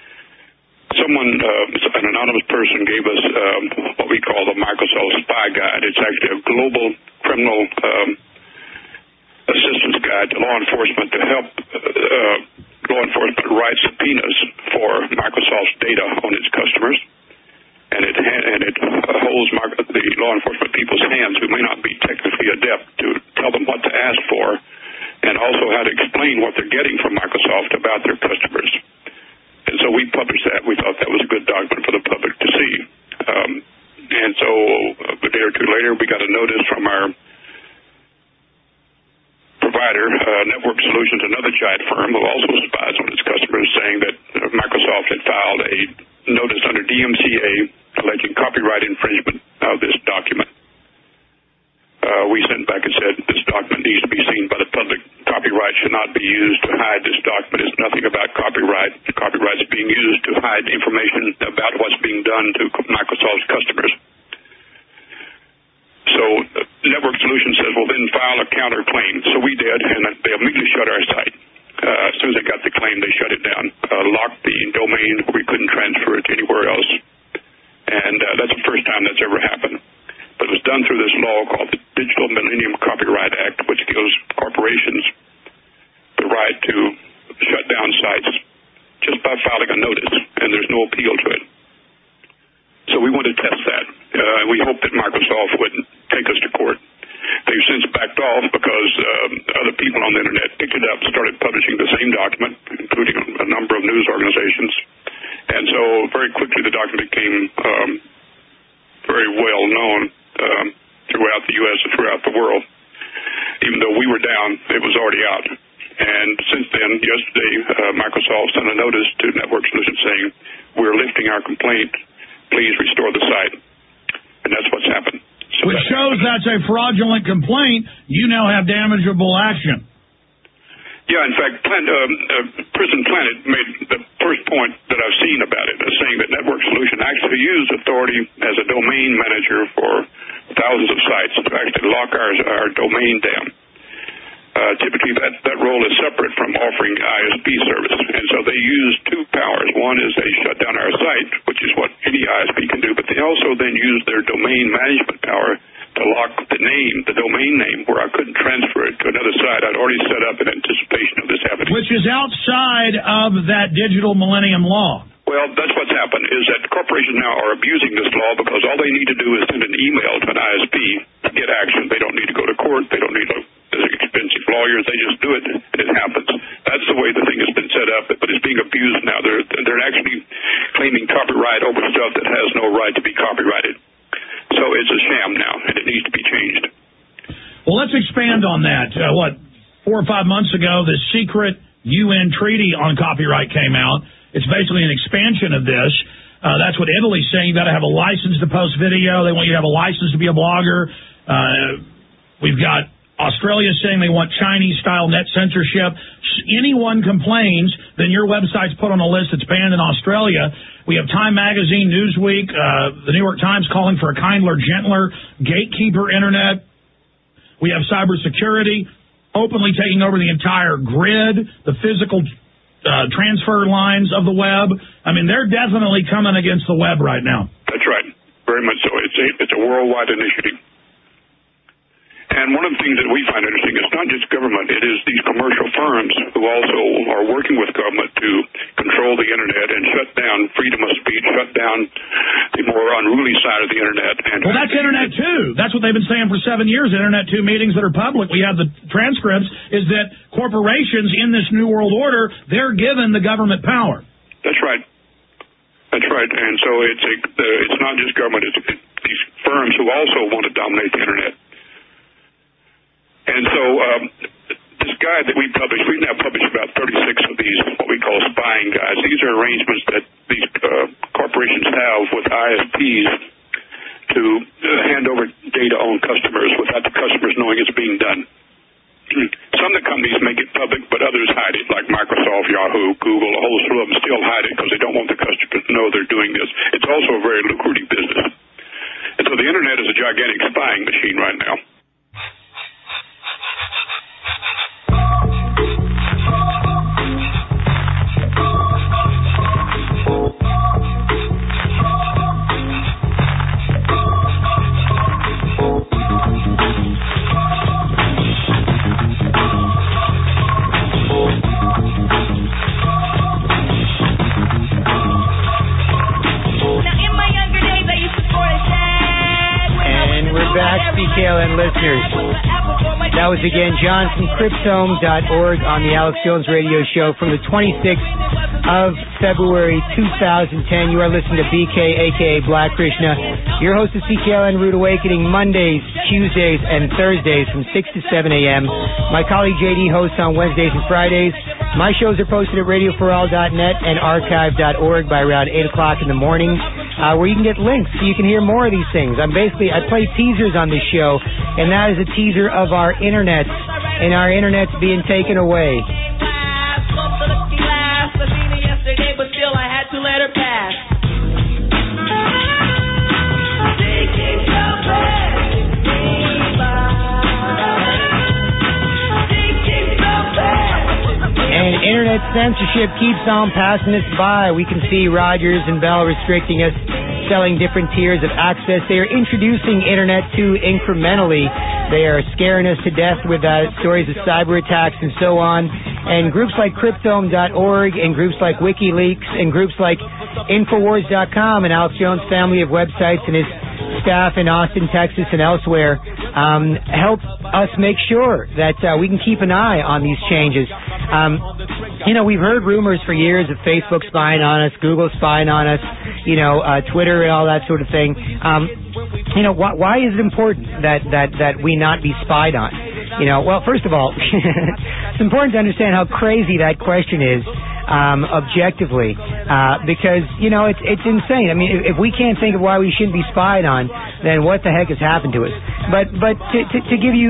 An anonymous person gave us what we call the Microsoft Spy Guide. It's actually a global criminal assistance guide to law enforcement to help law enforcement write subpoenas for Microsoft's data on its customers. And it holds the law enforcement people's hands who may not be technically adept to tell them what to ask for and also how to explain what they're getting from Microsoft about their customers. And so we published that. We thought that was a good document for the public to see. And so a day or two later, we got a notice from our provider, Network Solutions, another giant firm who also spies on its customers, saying that Microsoft had filed a notice under DMCA alleging copyright infringement of this document. We sent back and said this document needs to be seen by the public. Copyright should not be used to hide this document. It's nothing about copyright. Copyright is being used to hide information about what's being done to Microsoft's customers. So Network Solutions says, well, then file a counterclaim. So we did, and they immediately shut our site. As soon as they got the claim, they shut it down, locked the domain. We couldn't transfer it to anywhere else. And that's the first time that's ever happened. But it was done through this law called the Digital Millennium Copyright Act, which gives corporations the right to shut down sites just by filing a notice, and there's no appeal to it. So we want to test that. We hope that Microsoft wouldn't take us to court. They've since backed off because other people on the Internet picked it up, started publishing the same document, including a number of news organizations. And so very quickly the document became very well known throughout the U.S. and throughout the world. Even though we were down, it was already out. And since then, yesterday, Microsoft sent a notice to Network Solutions saying, we're lifting our complaint. Please restore the site. And that's what's happened. So which shows that's a fraudulent complaint. You now have damageable action. Yeah, in fact, Prison Planet made the first point that I've seen about it, saying that Network Solution actually used authority as a domain manager for thousands of sites to actually lock our domain down. Typically, that role is separate from offering ISP service, and so they use two powers. One is they shut down our site, which is what any ISP can do, but they also then use their domain management power to lock the name, the domain name, where I couldn't transfer it to another site I'd already set up in anticipation of this happening. Which is outside of that Digital Millennium Law. Well, that's what's happened, is that corporations now are abusing this law because all they need to do is send an email to an ISP to get action. They don't need to go to court. They don't need expensive lawyers. They just do it, and it happens. That's the way the thing has been set up, but it's being abused now. They're actually claiming copyright over stuff that has no right to be copyrighted. So it's a sham now, and it needs to be changed. Well, let's expand on that. 4 or 5 months ago, the secret UN treaty on copyright came out. It's basically an expansion of this. That's what Italy's saying. You've got to have a license to post video. They want you to have a license to be a blogger. We've got Australia saying they want Chinese-style net censorship. Anyone complains, then your website's put on a list that's banned in Australia. We have Time Magazine, Newsweek, the New York Times calling for a kindler, gentler, gatekeeper Internet. We have cybersecurity openly taking over the entire grid, the physical transfer lines of the web. I mean, they're definitely coming against the web right now. That's right. Very much so. It's a worldwide initiative. And one of the things that we find interesting, it's not just government, it is these commercial firms who also are working with government to control the Internet and shut down freedom of speech, shut down the more unruly side of the Internet. And well, that's Internet 2. That's what they've been saying for 7 years, Internet 2 meetings that are public. We have the transcripts, is that corporations in this New World Order, they're given the government power. That's right. That's right. And so it's not just government, it's these firms who also want to dominate the Internet. And so this guide that we published, we've now published about 36 of these, what we call spying guides. These are arrangements that these corporations have with ISPs to hand over data on customers without the customers knowing it's being done. Some of the companies make it public, but others hide it, like Microsoft, Yahoo, Google, a whole slew of them still hide it because they don't want the customers to know they're doing this. It's also a very lucrative business. And so the Internet is a gigantic spying machine right now. CKLN listeners, that was again John from Cryptome.org on the Alex Jones Radio Show from the 26th of February 2010. You are listening to BK, a.k.a. Black Krishna, your host of CKLN Rude Awakening, Mondays, Tuesdays, and Thursdays from 6 to 7 a.m. My colleague JD hosts on Wednesdays and Fridays. My shows are posted at radioforall.net and archive.org by around 8 o'clock in the morning, where you can get links so you can hear more of these things. I play teasers on this show, and that is a teaser of our internet, and our internet's being taken away. But still I had to let her pass. And internet censorship keeps on passing us by. We can see Rogers and Bell restricting us, selling different tiers of access. They are introducing Internet 2 incrementally. They are scaring us to death with stories of cyber attacks and so on. And groups like Cryptome.org and groups like WikiLeaks and groups like Infowars.com and Alex Jones' family of websites and his staff in Austin, Texas, and elsewhere help us make sure that we can keep an eye on these changes. We've heard rumors for years of Facebook spying on us, Google spying on us, Twitter and all that sort of thing. Why is it important that we not be spied on? Well, first of all, it's important to understand how crazy that question is, objectively, because, it's insane. I mean, if we can't think of why we shouldn't be spied on, then what the heck has happened to us? But to give you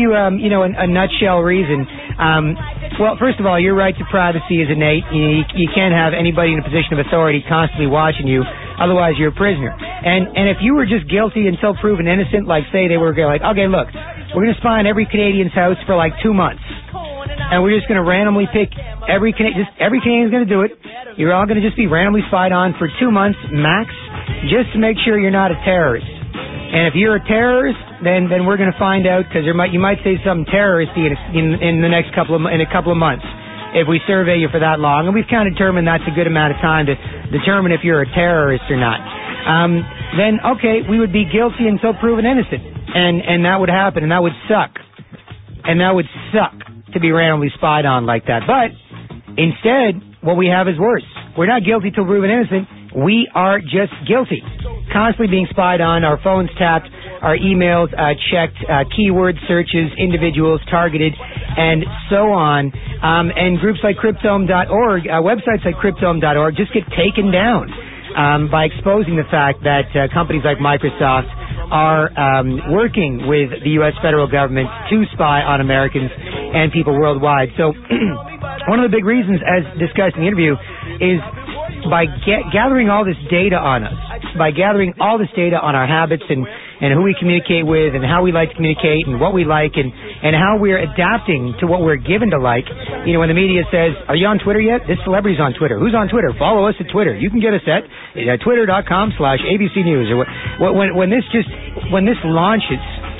a nutshell reason, well, first of all, your right to privacy is innate. You can't have anybody in a position of authority constantly watching you. Otherwise, you're a prisoner. And if you were just guilty until proven innocent, like say they were like, okay, look, we're going to spy on every Canadian's house for like 2 months, and we're just going to randomly pick every Canadian's going to do it. You're all going to just be randomly spied on for 2 months max, just to make sure you're not a terrorist. And if you're a terrorist, then we're going to find out, because you might say something terroristy in a couple of months if we survey you for that long. And we've kind of determined that's a good amount of time to determine if you're a terrorist or not. Then, okay, we would be guilty until proven innocent. And that would happen, and that would suck. And that would suck to be randomly spied on like that. But instead, what we have is worse. We're not guilty till proven innocent. We are just guilty. Constantly being spied on, our phones tapped, our emails checked, keyword searches, individuals targeted, and so on. And groups like Cryptome.org, websites like Cryptome.org just get taken down by exposing the fact that companies like Microsoft are working with the U.S. federal government to spy on Americans and people worldwide. So one of the big reasons, as discussed in the interview, is by gathering all this data on us, by gathering all this data on our habits and who we communicate with and how we like to communicate and what we like and how we're adapting to what we're given to like. When the media says, are you on Twitter yet? This celebrity's on Twitter. Who's on Twitter? Follow us at Twitter. You can get us at twitter.com/ABC News. Or when this launches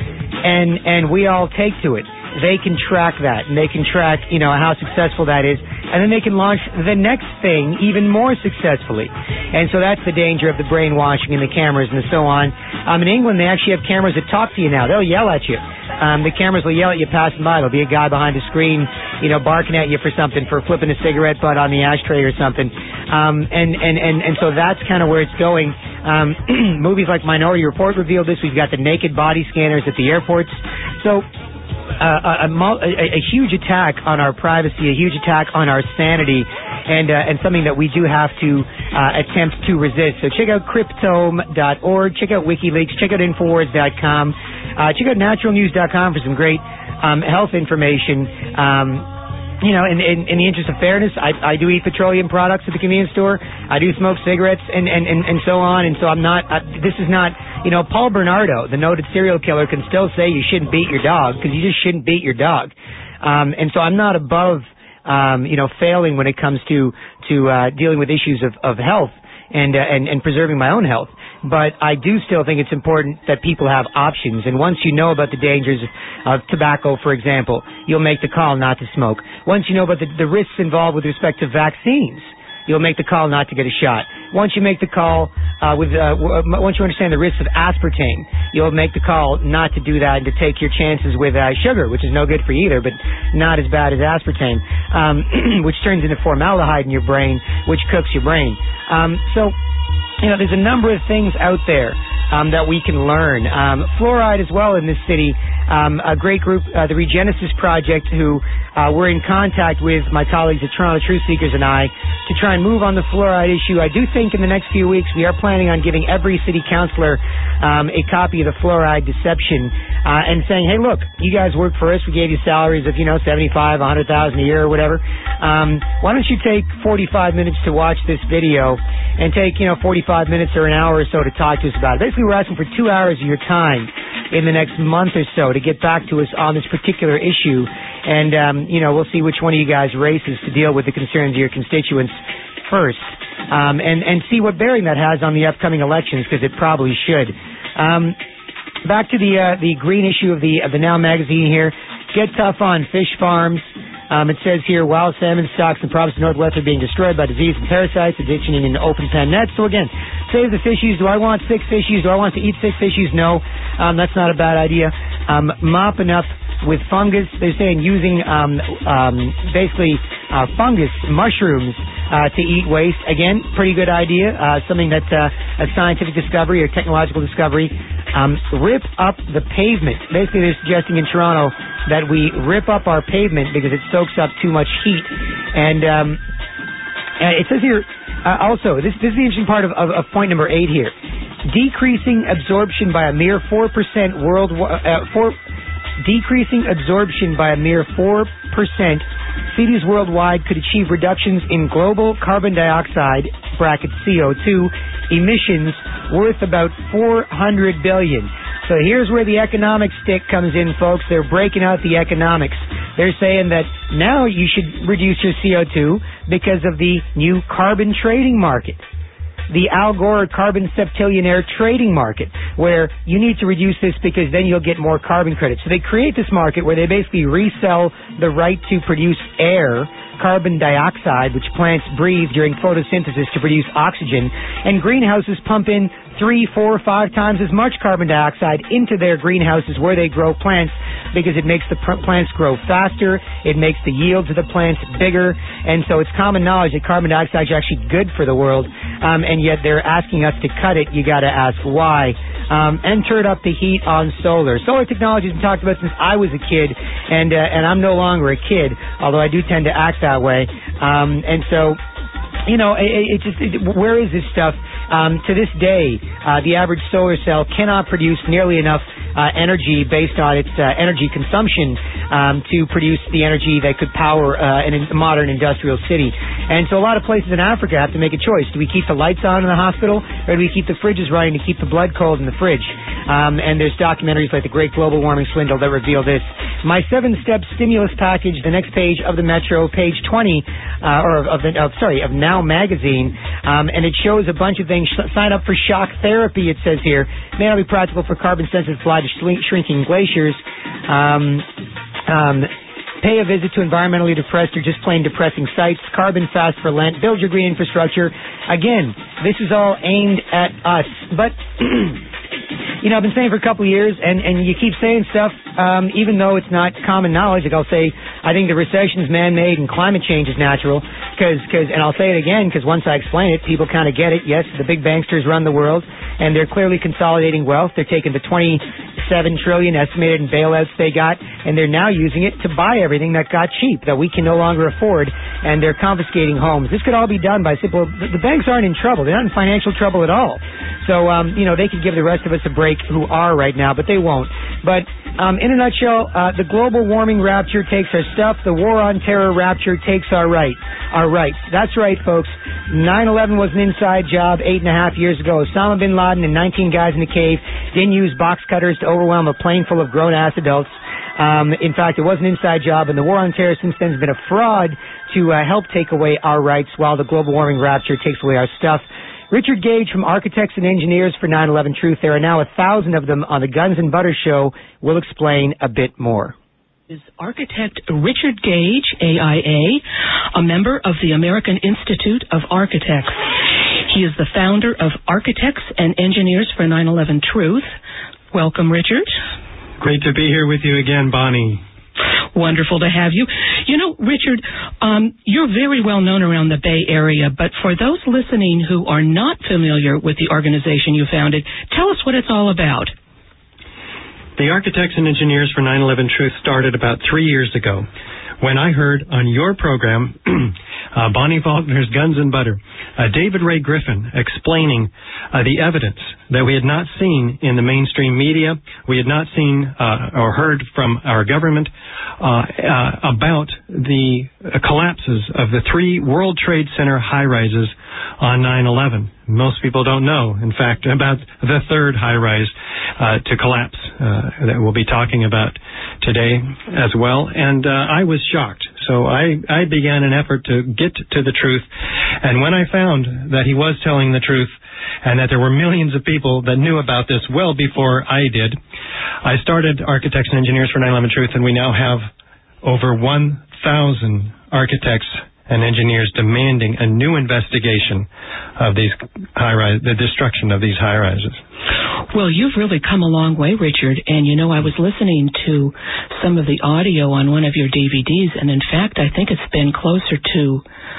and we all take to it. They can track that, and they can track, how successful that is, and then they can launch the next thing even more successfully. And so that's the danger of the brainwashing and the cameras and so on. In England, they actually have cameras that talk to you now. They'll yell at you. The cameras will yell at you passing by. There'll be a guy behind the screen, barking at you for something, for flipping a cigarette butt on the ashtray or something. And so that's kind of where it's going. Movies like Minority Report revealed this. We've got the naked body scanners at the airports. So a huge attack on our privacy, a huge attack on our sanity, and something that we do have to attempt to resist. So check out Cryptome.org, check out WikiLeaks, check out Infowars.com, check out naturalnews.com for some great health information. In the interest of fairness, I do eat petroleum products at the convenience store. I do smoke cigarettes and so on. And so I'm not, this is not, Paul Bernardo, the noted serial killer, can still say you shouldn't beat your dog because you just shouldn't beat your dog. And so I'm not above, failing when it comes to dealing with issues of health and preserving my own health. But I do still think it's important that people have options. And once you know about the dangers of tobacco, for example, you'll make the call not to smoke. Once you know about the risks involved with respect to vaccines, you'll make the call not to get a shot. Once you make the call once you understand the risks of aspartame, you'll make the call not to do that and to take your chances with sugar, which is no good for you either, but not as bad as aspartame, which turns into formaldehyde in your brain, which cooks your brain. So there's a number of things out there that we can learn. Fluoride as well in this city. A great group, the Regenesis Project, who we're in contact with, my colleagues at Toronto Truth Seekers and I, to try and move on the fluoride issue. I do think in the next few weeks we are planning on giving every city councilor a copy of the fluoride deception and saying, hey, look, you guys work for us. We gave you salaries of, $75,000, $100,000 a year or whatever. Why don't you take 45 minutes to watch this video and take, 45 minutes or an hour or so to talk to us about it. Basically, we're asking for 2 hours of your time in the next month or so to get back to us on this particular issue. And, we'll see which one of you guys races to deal with the concerns of your constituents first. And see what bearing that has on the upcoming elections, because it probably should. Back to the green issue of the Now magazine here. Get tough on fish farms. It says here, wild salmon stocks in the province of Northwest are being destroyed by disease and parasites, addiction in open pen nets. So again, save the fishies. Do I want 6 fishies? Do I want to eat 6 fishies? No, that's not a bad idea. Mopping up with fungus. They're saying using basically fungus, mushrooms, to eat waste. Again, pretty good idea. Something that's a scientific discovery or technological discovery. Rip up the pavement. Basically, they're suggesting in Toronto that we rip up our pavement because it soaks up too much heat. And it says here, also, this is the interesting part of point number 8 here. Decreasing absorption by a mere 4% decreasing absorption by a mere 4%, cities worldwide could achieve reductions in global carbon dioxide (CO2) emissions worth about $400 billion. So here's where the economic stick comes in, folks. They're breaking out the economics. They're saying that now you should reduce your CO2 because of the new carbon trading market. The Al Gore carbon septillionaire trading market, where you need to reduce this because then you'll get more carbon credits. So they create this market where they basically resell the right to produce air, carbon dioxide, which plants breathe during photosynthesis to produce oxygen, and greenhouses pump in 3, 4, 5 times as much carbon dioxide into their greenhouses where they grow plants because it makes the plants grow faster, it makes the yields of the plants bigger, and so it's common knowledge that carbon dioxide is actually good for the world, and yet they're asking us to cut it. You got to ask why. And turn up the heat on solar. Solar technology has been talked about since I was a kid, and I'm no longer a kid, although I do tend to act that way. And so, where is this stuff? To this day, the average solar cell cannot produce nearly enough energy based on its energy consumption to produce the energy that could power a modern industrial city. And so a lot of places in Africa have to make a choice. Do we keep the lights on in the hospital, or do we keep the fridges running to keep the blood cold in the fridge? And there's documentaries like The Great Global Warming Swindle that reveal this. My 7-step stimulus package, the next page of the Metro, page 20, of Now Magazine, and it shows a bunch of things. Sign up for shock therapy, it says here. May not be practical for carbon-sensitive fly to shrinking glaciers. Pay a visit to environmentally depressed or just plain depressing sites. Carbon fast for Lent. Build your green infrastructure. Again, this is all aimed at us. But, I've been saying for a couple of years, and you keep saying stuff, even though it's not common knowledge. Like I'll say, I think the recession is man-made and climate change is natural. And I'll say it again, because once I explain it, people kind of get it. Yes, the big banksters run the world, and they're clearly consolidating wealth. They're taking the $27 trillion estimated in bailouts they got, and they're now using it to buy everything that got cheap, that we can no longer afford, and they're confiscating homes. This could all be done by simple... The banks aren't in trouble. They're not in financial trouble at all. So, they could give the rest of us a break who are right now, but they won't. But in a nutshell, the global warming rapture takes our stuff. The war on terror rapture takes our rights. That's right, folks. 9/11 was an inside job 8.5 years ago. Osama bin Laden and 19 guys in a cave didn't use box cutters to overwhelm a plane full of grown-ass adults. In fact, it was an inside job, and the war on terror since then has been a fraud to help take away our rights while the global warming rapture takes away our stuff. Richard Gage from Architects and Engineers for 9/11 Truth. There are now 1,000 of them on the Guns and Butter Show. Will explain a bit more. Is architect Richard Gage, AIA, a member of the American Institute of Architects. He is the founder of Architects and Engineers for 9/11 Truth. Welcome, Richard. Great to be here with you again, Bonnie. Wonderful to have you. Richard, you're very well known around the Bay Area, but for those listening who are not familiar with the organization you founded, tell us what it's all about. The Architects and Engineers for 9/11 Truth started about 3 years ago when I heard on your program, Bonnie Faulkner's Guns and Butter, David Ray Griffin explaining the evidence that we had not seen in the mainstream media, we had not seen or heard from our government about the collapses of the 3 World Trade Center high-rises on 9/11. Most people don't know, in fact, about the 3rd high-rise to collapse that we'll be talking about today as well. And I was shocked. So I began an effort to get to the truth. And when I found that he was telling the truth and that there were millions of people that knew about this well before I did, I started Architects and Engineers for 9/11 Truth, and we now have over 1,000 architects and engineers demanding a new investigation of these the destruction of these high-rises. Well, you've really come a long way, Richard, and I was listening to some of the audio on one of your DVDs, and in fact, I think it's been closer to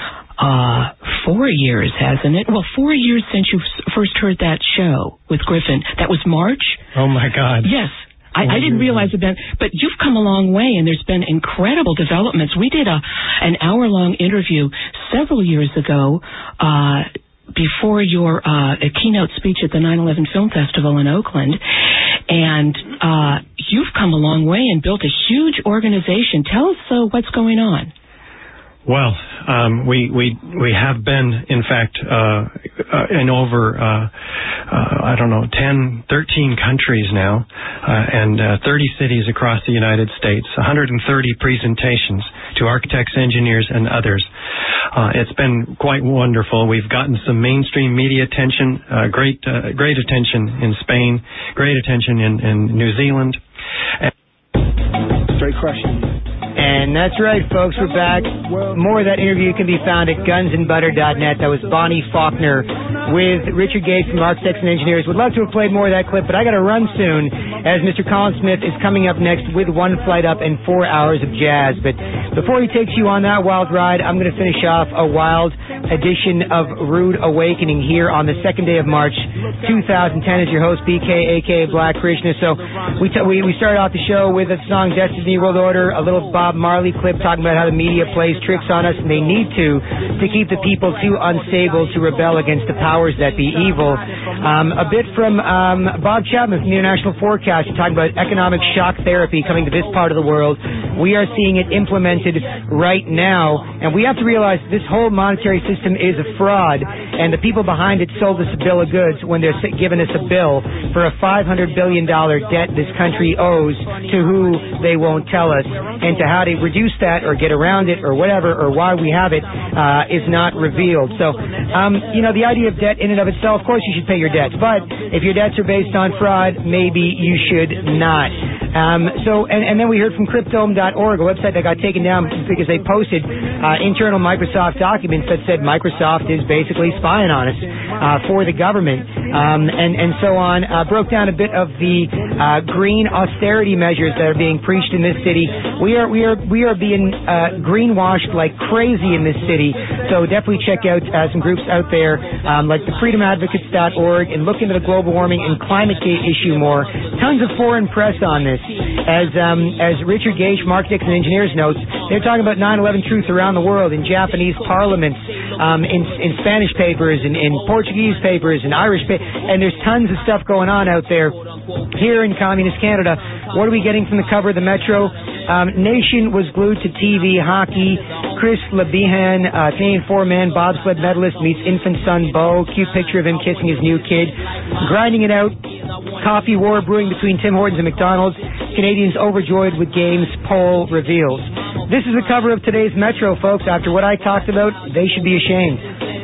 4 years, hasn't it? Well, 4 years since you first heard that show with Griffin. That was March? Oh, my God. Yes. I didn't realize it, but you've come a long way, and there's been incredible developments. We did an hour-long interview several years ago before your keynote speech at the 9/11 Film Festival in Oakland, and you've come a long way and built a huge organization. Tell us what's going on. Well, we have been, in fact, in over, 10, 13 countries now, and 30 cities across the United States, 130 presentations to architects, engineers, and others. It's been quite wonderful. We've gotten some mainstream media attention, great attention in Spain, great attention in New Zealand. Straight crushing. And that's right, folks. We're back. More of that interview can be found at gunsandbutter.net. That was Bonnie Faulkner with Richard Gage from Architects and Engineers. Would love to have played more of that clip, but I got to run soon as Mr. Colin Smith is coming up next with One Flight Up and 4 hours of jazz. But before he takes you on that wild ride, I'm going to finish off a wild edition of Rude Awakening here on the 2nd day of March, 2010 as your host, BK, a.k.a. Black Krishna. So we started off the show with a song, Destiny World Order, a little Bob Marley clip talking about how the media plays tricks on us, and they need to keep the people too unstable to rebel against the powers that be evil. A bit from Bob Chapman from the International Forecast talking about economic shock therapy coming to this part of the world. We are seeing it implemented right now, and we have to realize this whole monetary system is a fraud, and the people behind it sold us a bill of goods when they're giving us a bill for a $500 billion debt this country owes to who they won't tell us, and to how to reduce that or get around it or whatever, or why we have it, is not revealed. So, the idea of debt in and of itself, of course you should pay your debts, but if your debts are based on fraud, maybe you should not. And then we heard from Cryptome.org, a website that got taken down because they posted internal Microsoft documents that said Microsoft is basically spying on us for the government, and so on. Broke down a bit of the green austerity measures that are being preached in this city. We are being greenwashed like crazy in this city. So definitely check out some groups out there like the freedomadvocates.org and look into the global warming and climate issue more. Tons of foreign press on this. As Richard Gage, Mark Dixon Engineers notes, they're talking about 9/11 truth around the world in Japanese parliaments, in Spanish papers, in Portuguese papers, in Irish papers, and there's tons of stuff going on out there. Here in Communist Canada, what are we getting from the cover of the Metro? Nation was glued to TV hockey. Chris Lebihan, Canadian four-man bobsled medalist, meets infant son Bo. Cute picture of him kissing his new kid. Grinding it out. Coffee war brewing between Tim Hortons and McDonald's. Canadians overjoyed with games, poll reveals. This is the cover of today's Metro, folks. After what I talked about, they should be ashamed.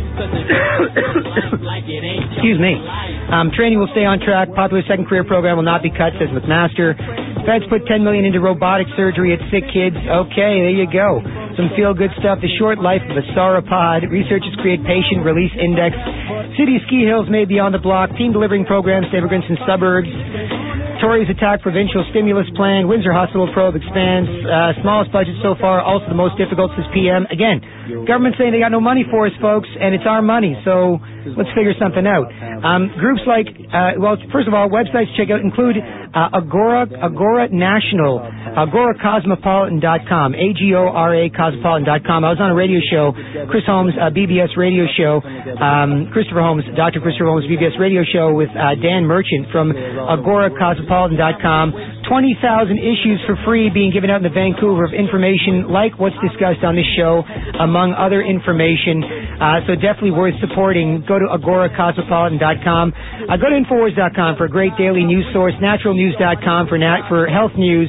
Excuse me. Training will stay on track. Popular second career program will not be cut, says McMaster. Feds put $10 million into robotic surgery at sick kids. Okay, there you go. Some feel-good stuff. The short life of a sauropod. Researchers create patient release index. City ski hills may be on the block. Team delivering programs to immigrants in suburbs. Tories attack provincial stimulus plan. Windsor Hospital probe expands. Smallest budget so far. Also the most difficult since PM. Again, government saying they got no money for us, folks, and it's our money. So let's figure something out. Groups like, first of all, websites check out include Agora National, AgoraCosmopolitan.com, AGORA Cosmopolitan.com. I was on a radio show, Chris Holmes, BBS radio show, Christopher Holmes, Dr. Christopher Holmes, BBS radio show with Dan Merchant from AgoraCosmopolitan.com. 20,000 issues for free being given out in the Vancouver of information like what's discussed on this show, among other information. So definitely worth supporting. Go to AgoraCosmopolitan.com. Go to Infowars.com for a great daily news source. NaturalNews.com for health news.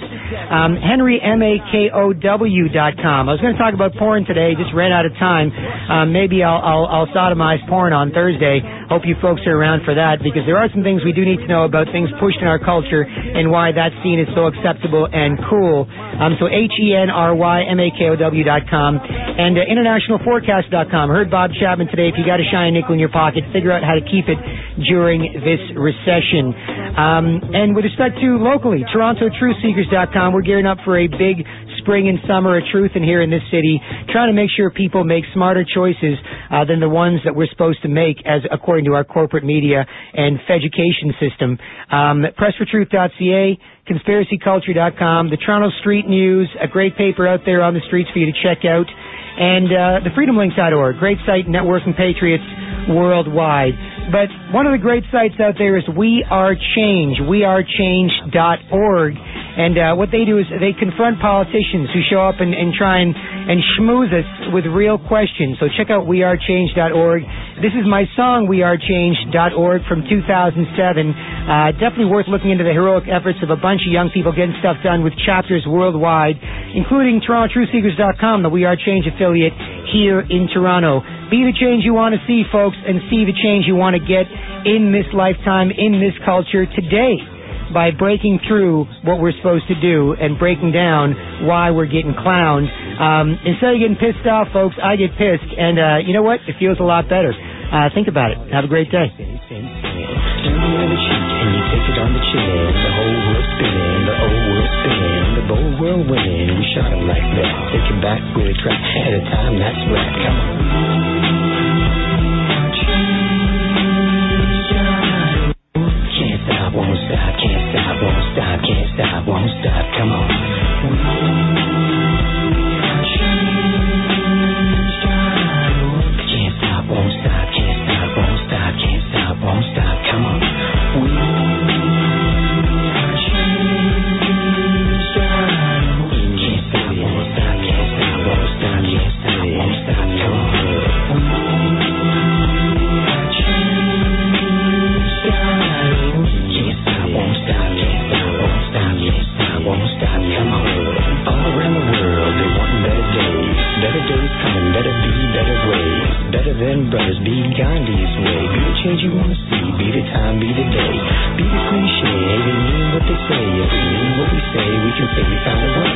HenryMakow.com. I was going to talk about porn today. Just ran out of time. Maybe I'll sodomize porn on Thursday. Hope you folks are around for that, because there are some things we do need to know about things pushed in our culture and why that scene is so acceptable and cool. So HenryMakow.com and internationalforecast.com. Heard Bob Chapman today. If you got a shiny nickel in your pocket, figure out how to keep it during this recession. And with respect to locally, TorontoTruthSeekers.com, we're gearing up for a big spring and summer of truth in here in this city, trying to make sure people make smarter choices than the ones that we're supposed to make as according to our corporate media and feducation system. Pressfortruth.ca, conspiracyculture.com, the Toronto Street News, a great paper out there on the streets for you to check out, and the freedomlinks.org, great site, networking patriots worldwide. But one of the great sites out there is We Are Change, wearechange.org. And what they do is they confront politicians who show up and try and schmooze us with real questions. So check out wearechange.org. This is my song, wearechange.org, from 2007. Definitely worth looking into the heroic efforts of a bunch of young people getting stuff done with chapters worldwide, including TorontoTruthSeekers.com, the We Are Change affiliate here in Toronto. Be the change you want to see, folks, and see the change you want to get in this lifetime, in this culture today, by breaking through what we're supposed to do and breaking down why we're getting clowned. Instead of getting pissed off, folks, I get pissed, and you know what? It feels a lot better. Think about it. Have a great day. World winning, we shot him like that. Take it back with a track at a time, that's right. Come on. Can't stop, won't stop, can't stop, won't stop, can't stop, won't stop, come on. Can't stop, won't stop, can't stop, won't stop, can't stop, won't stop, come on. Can't stop, won't stop till my world. All around the world, they want better days. Better days coming, better be better ways. Better than brothers, be Gandhi's way. Be the change you want to see, be the time, be the day. Be the cliche, hey, they mean what they say. If we mean what we say, we can say we found a way.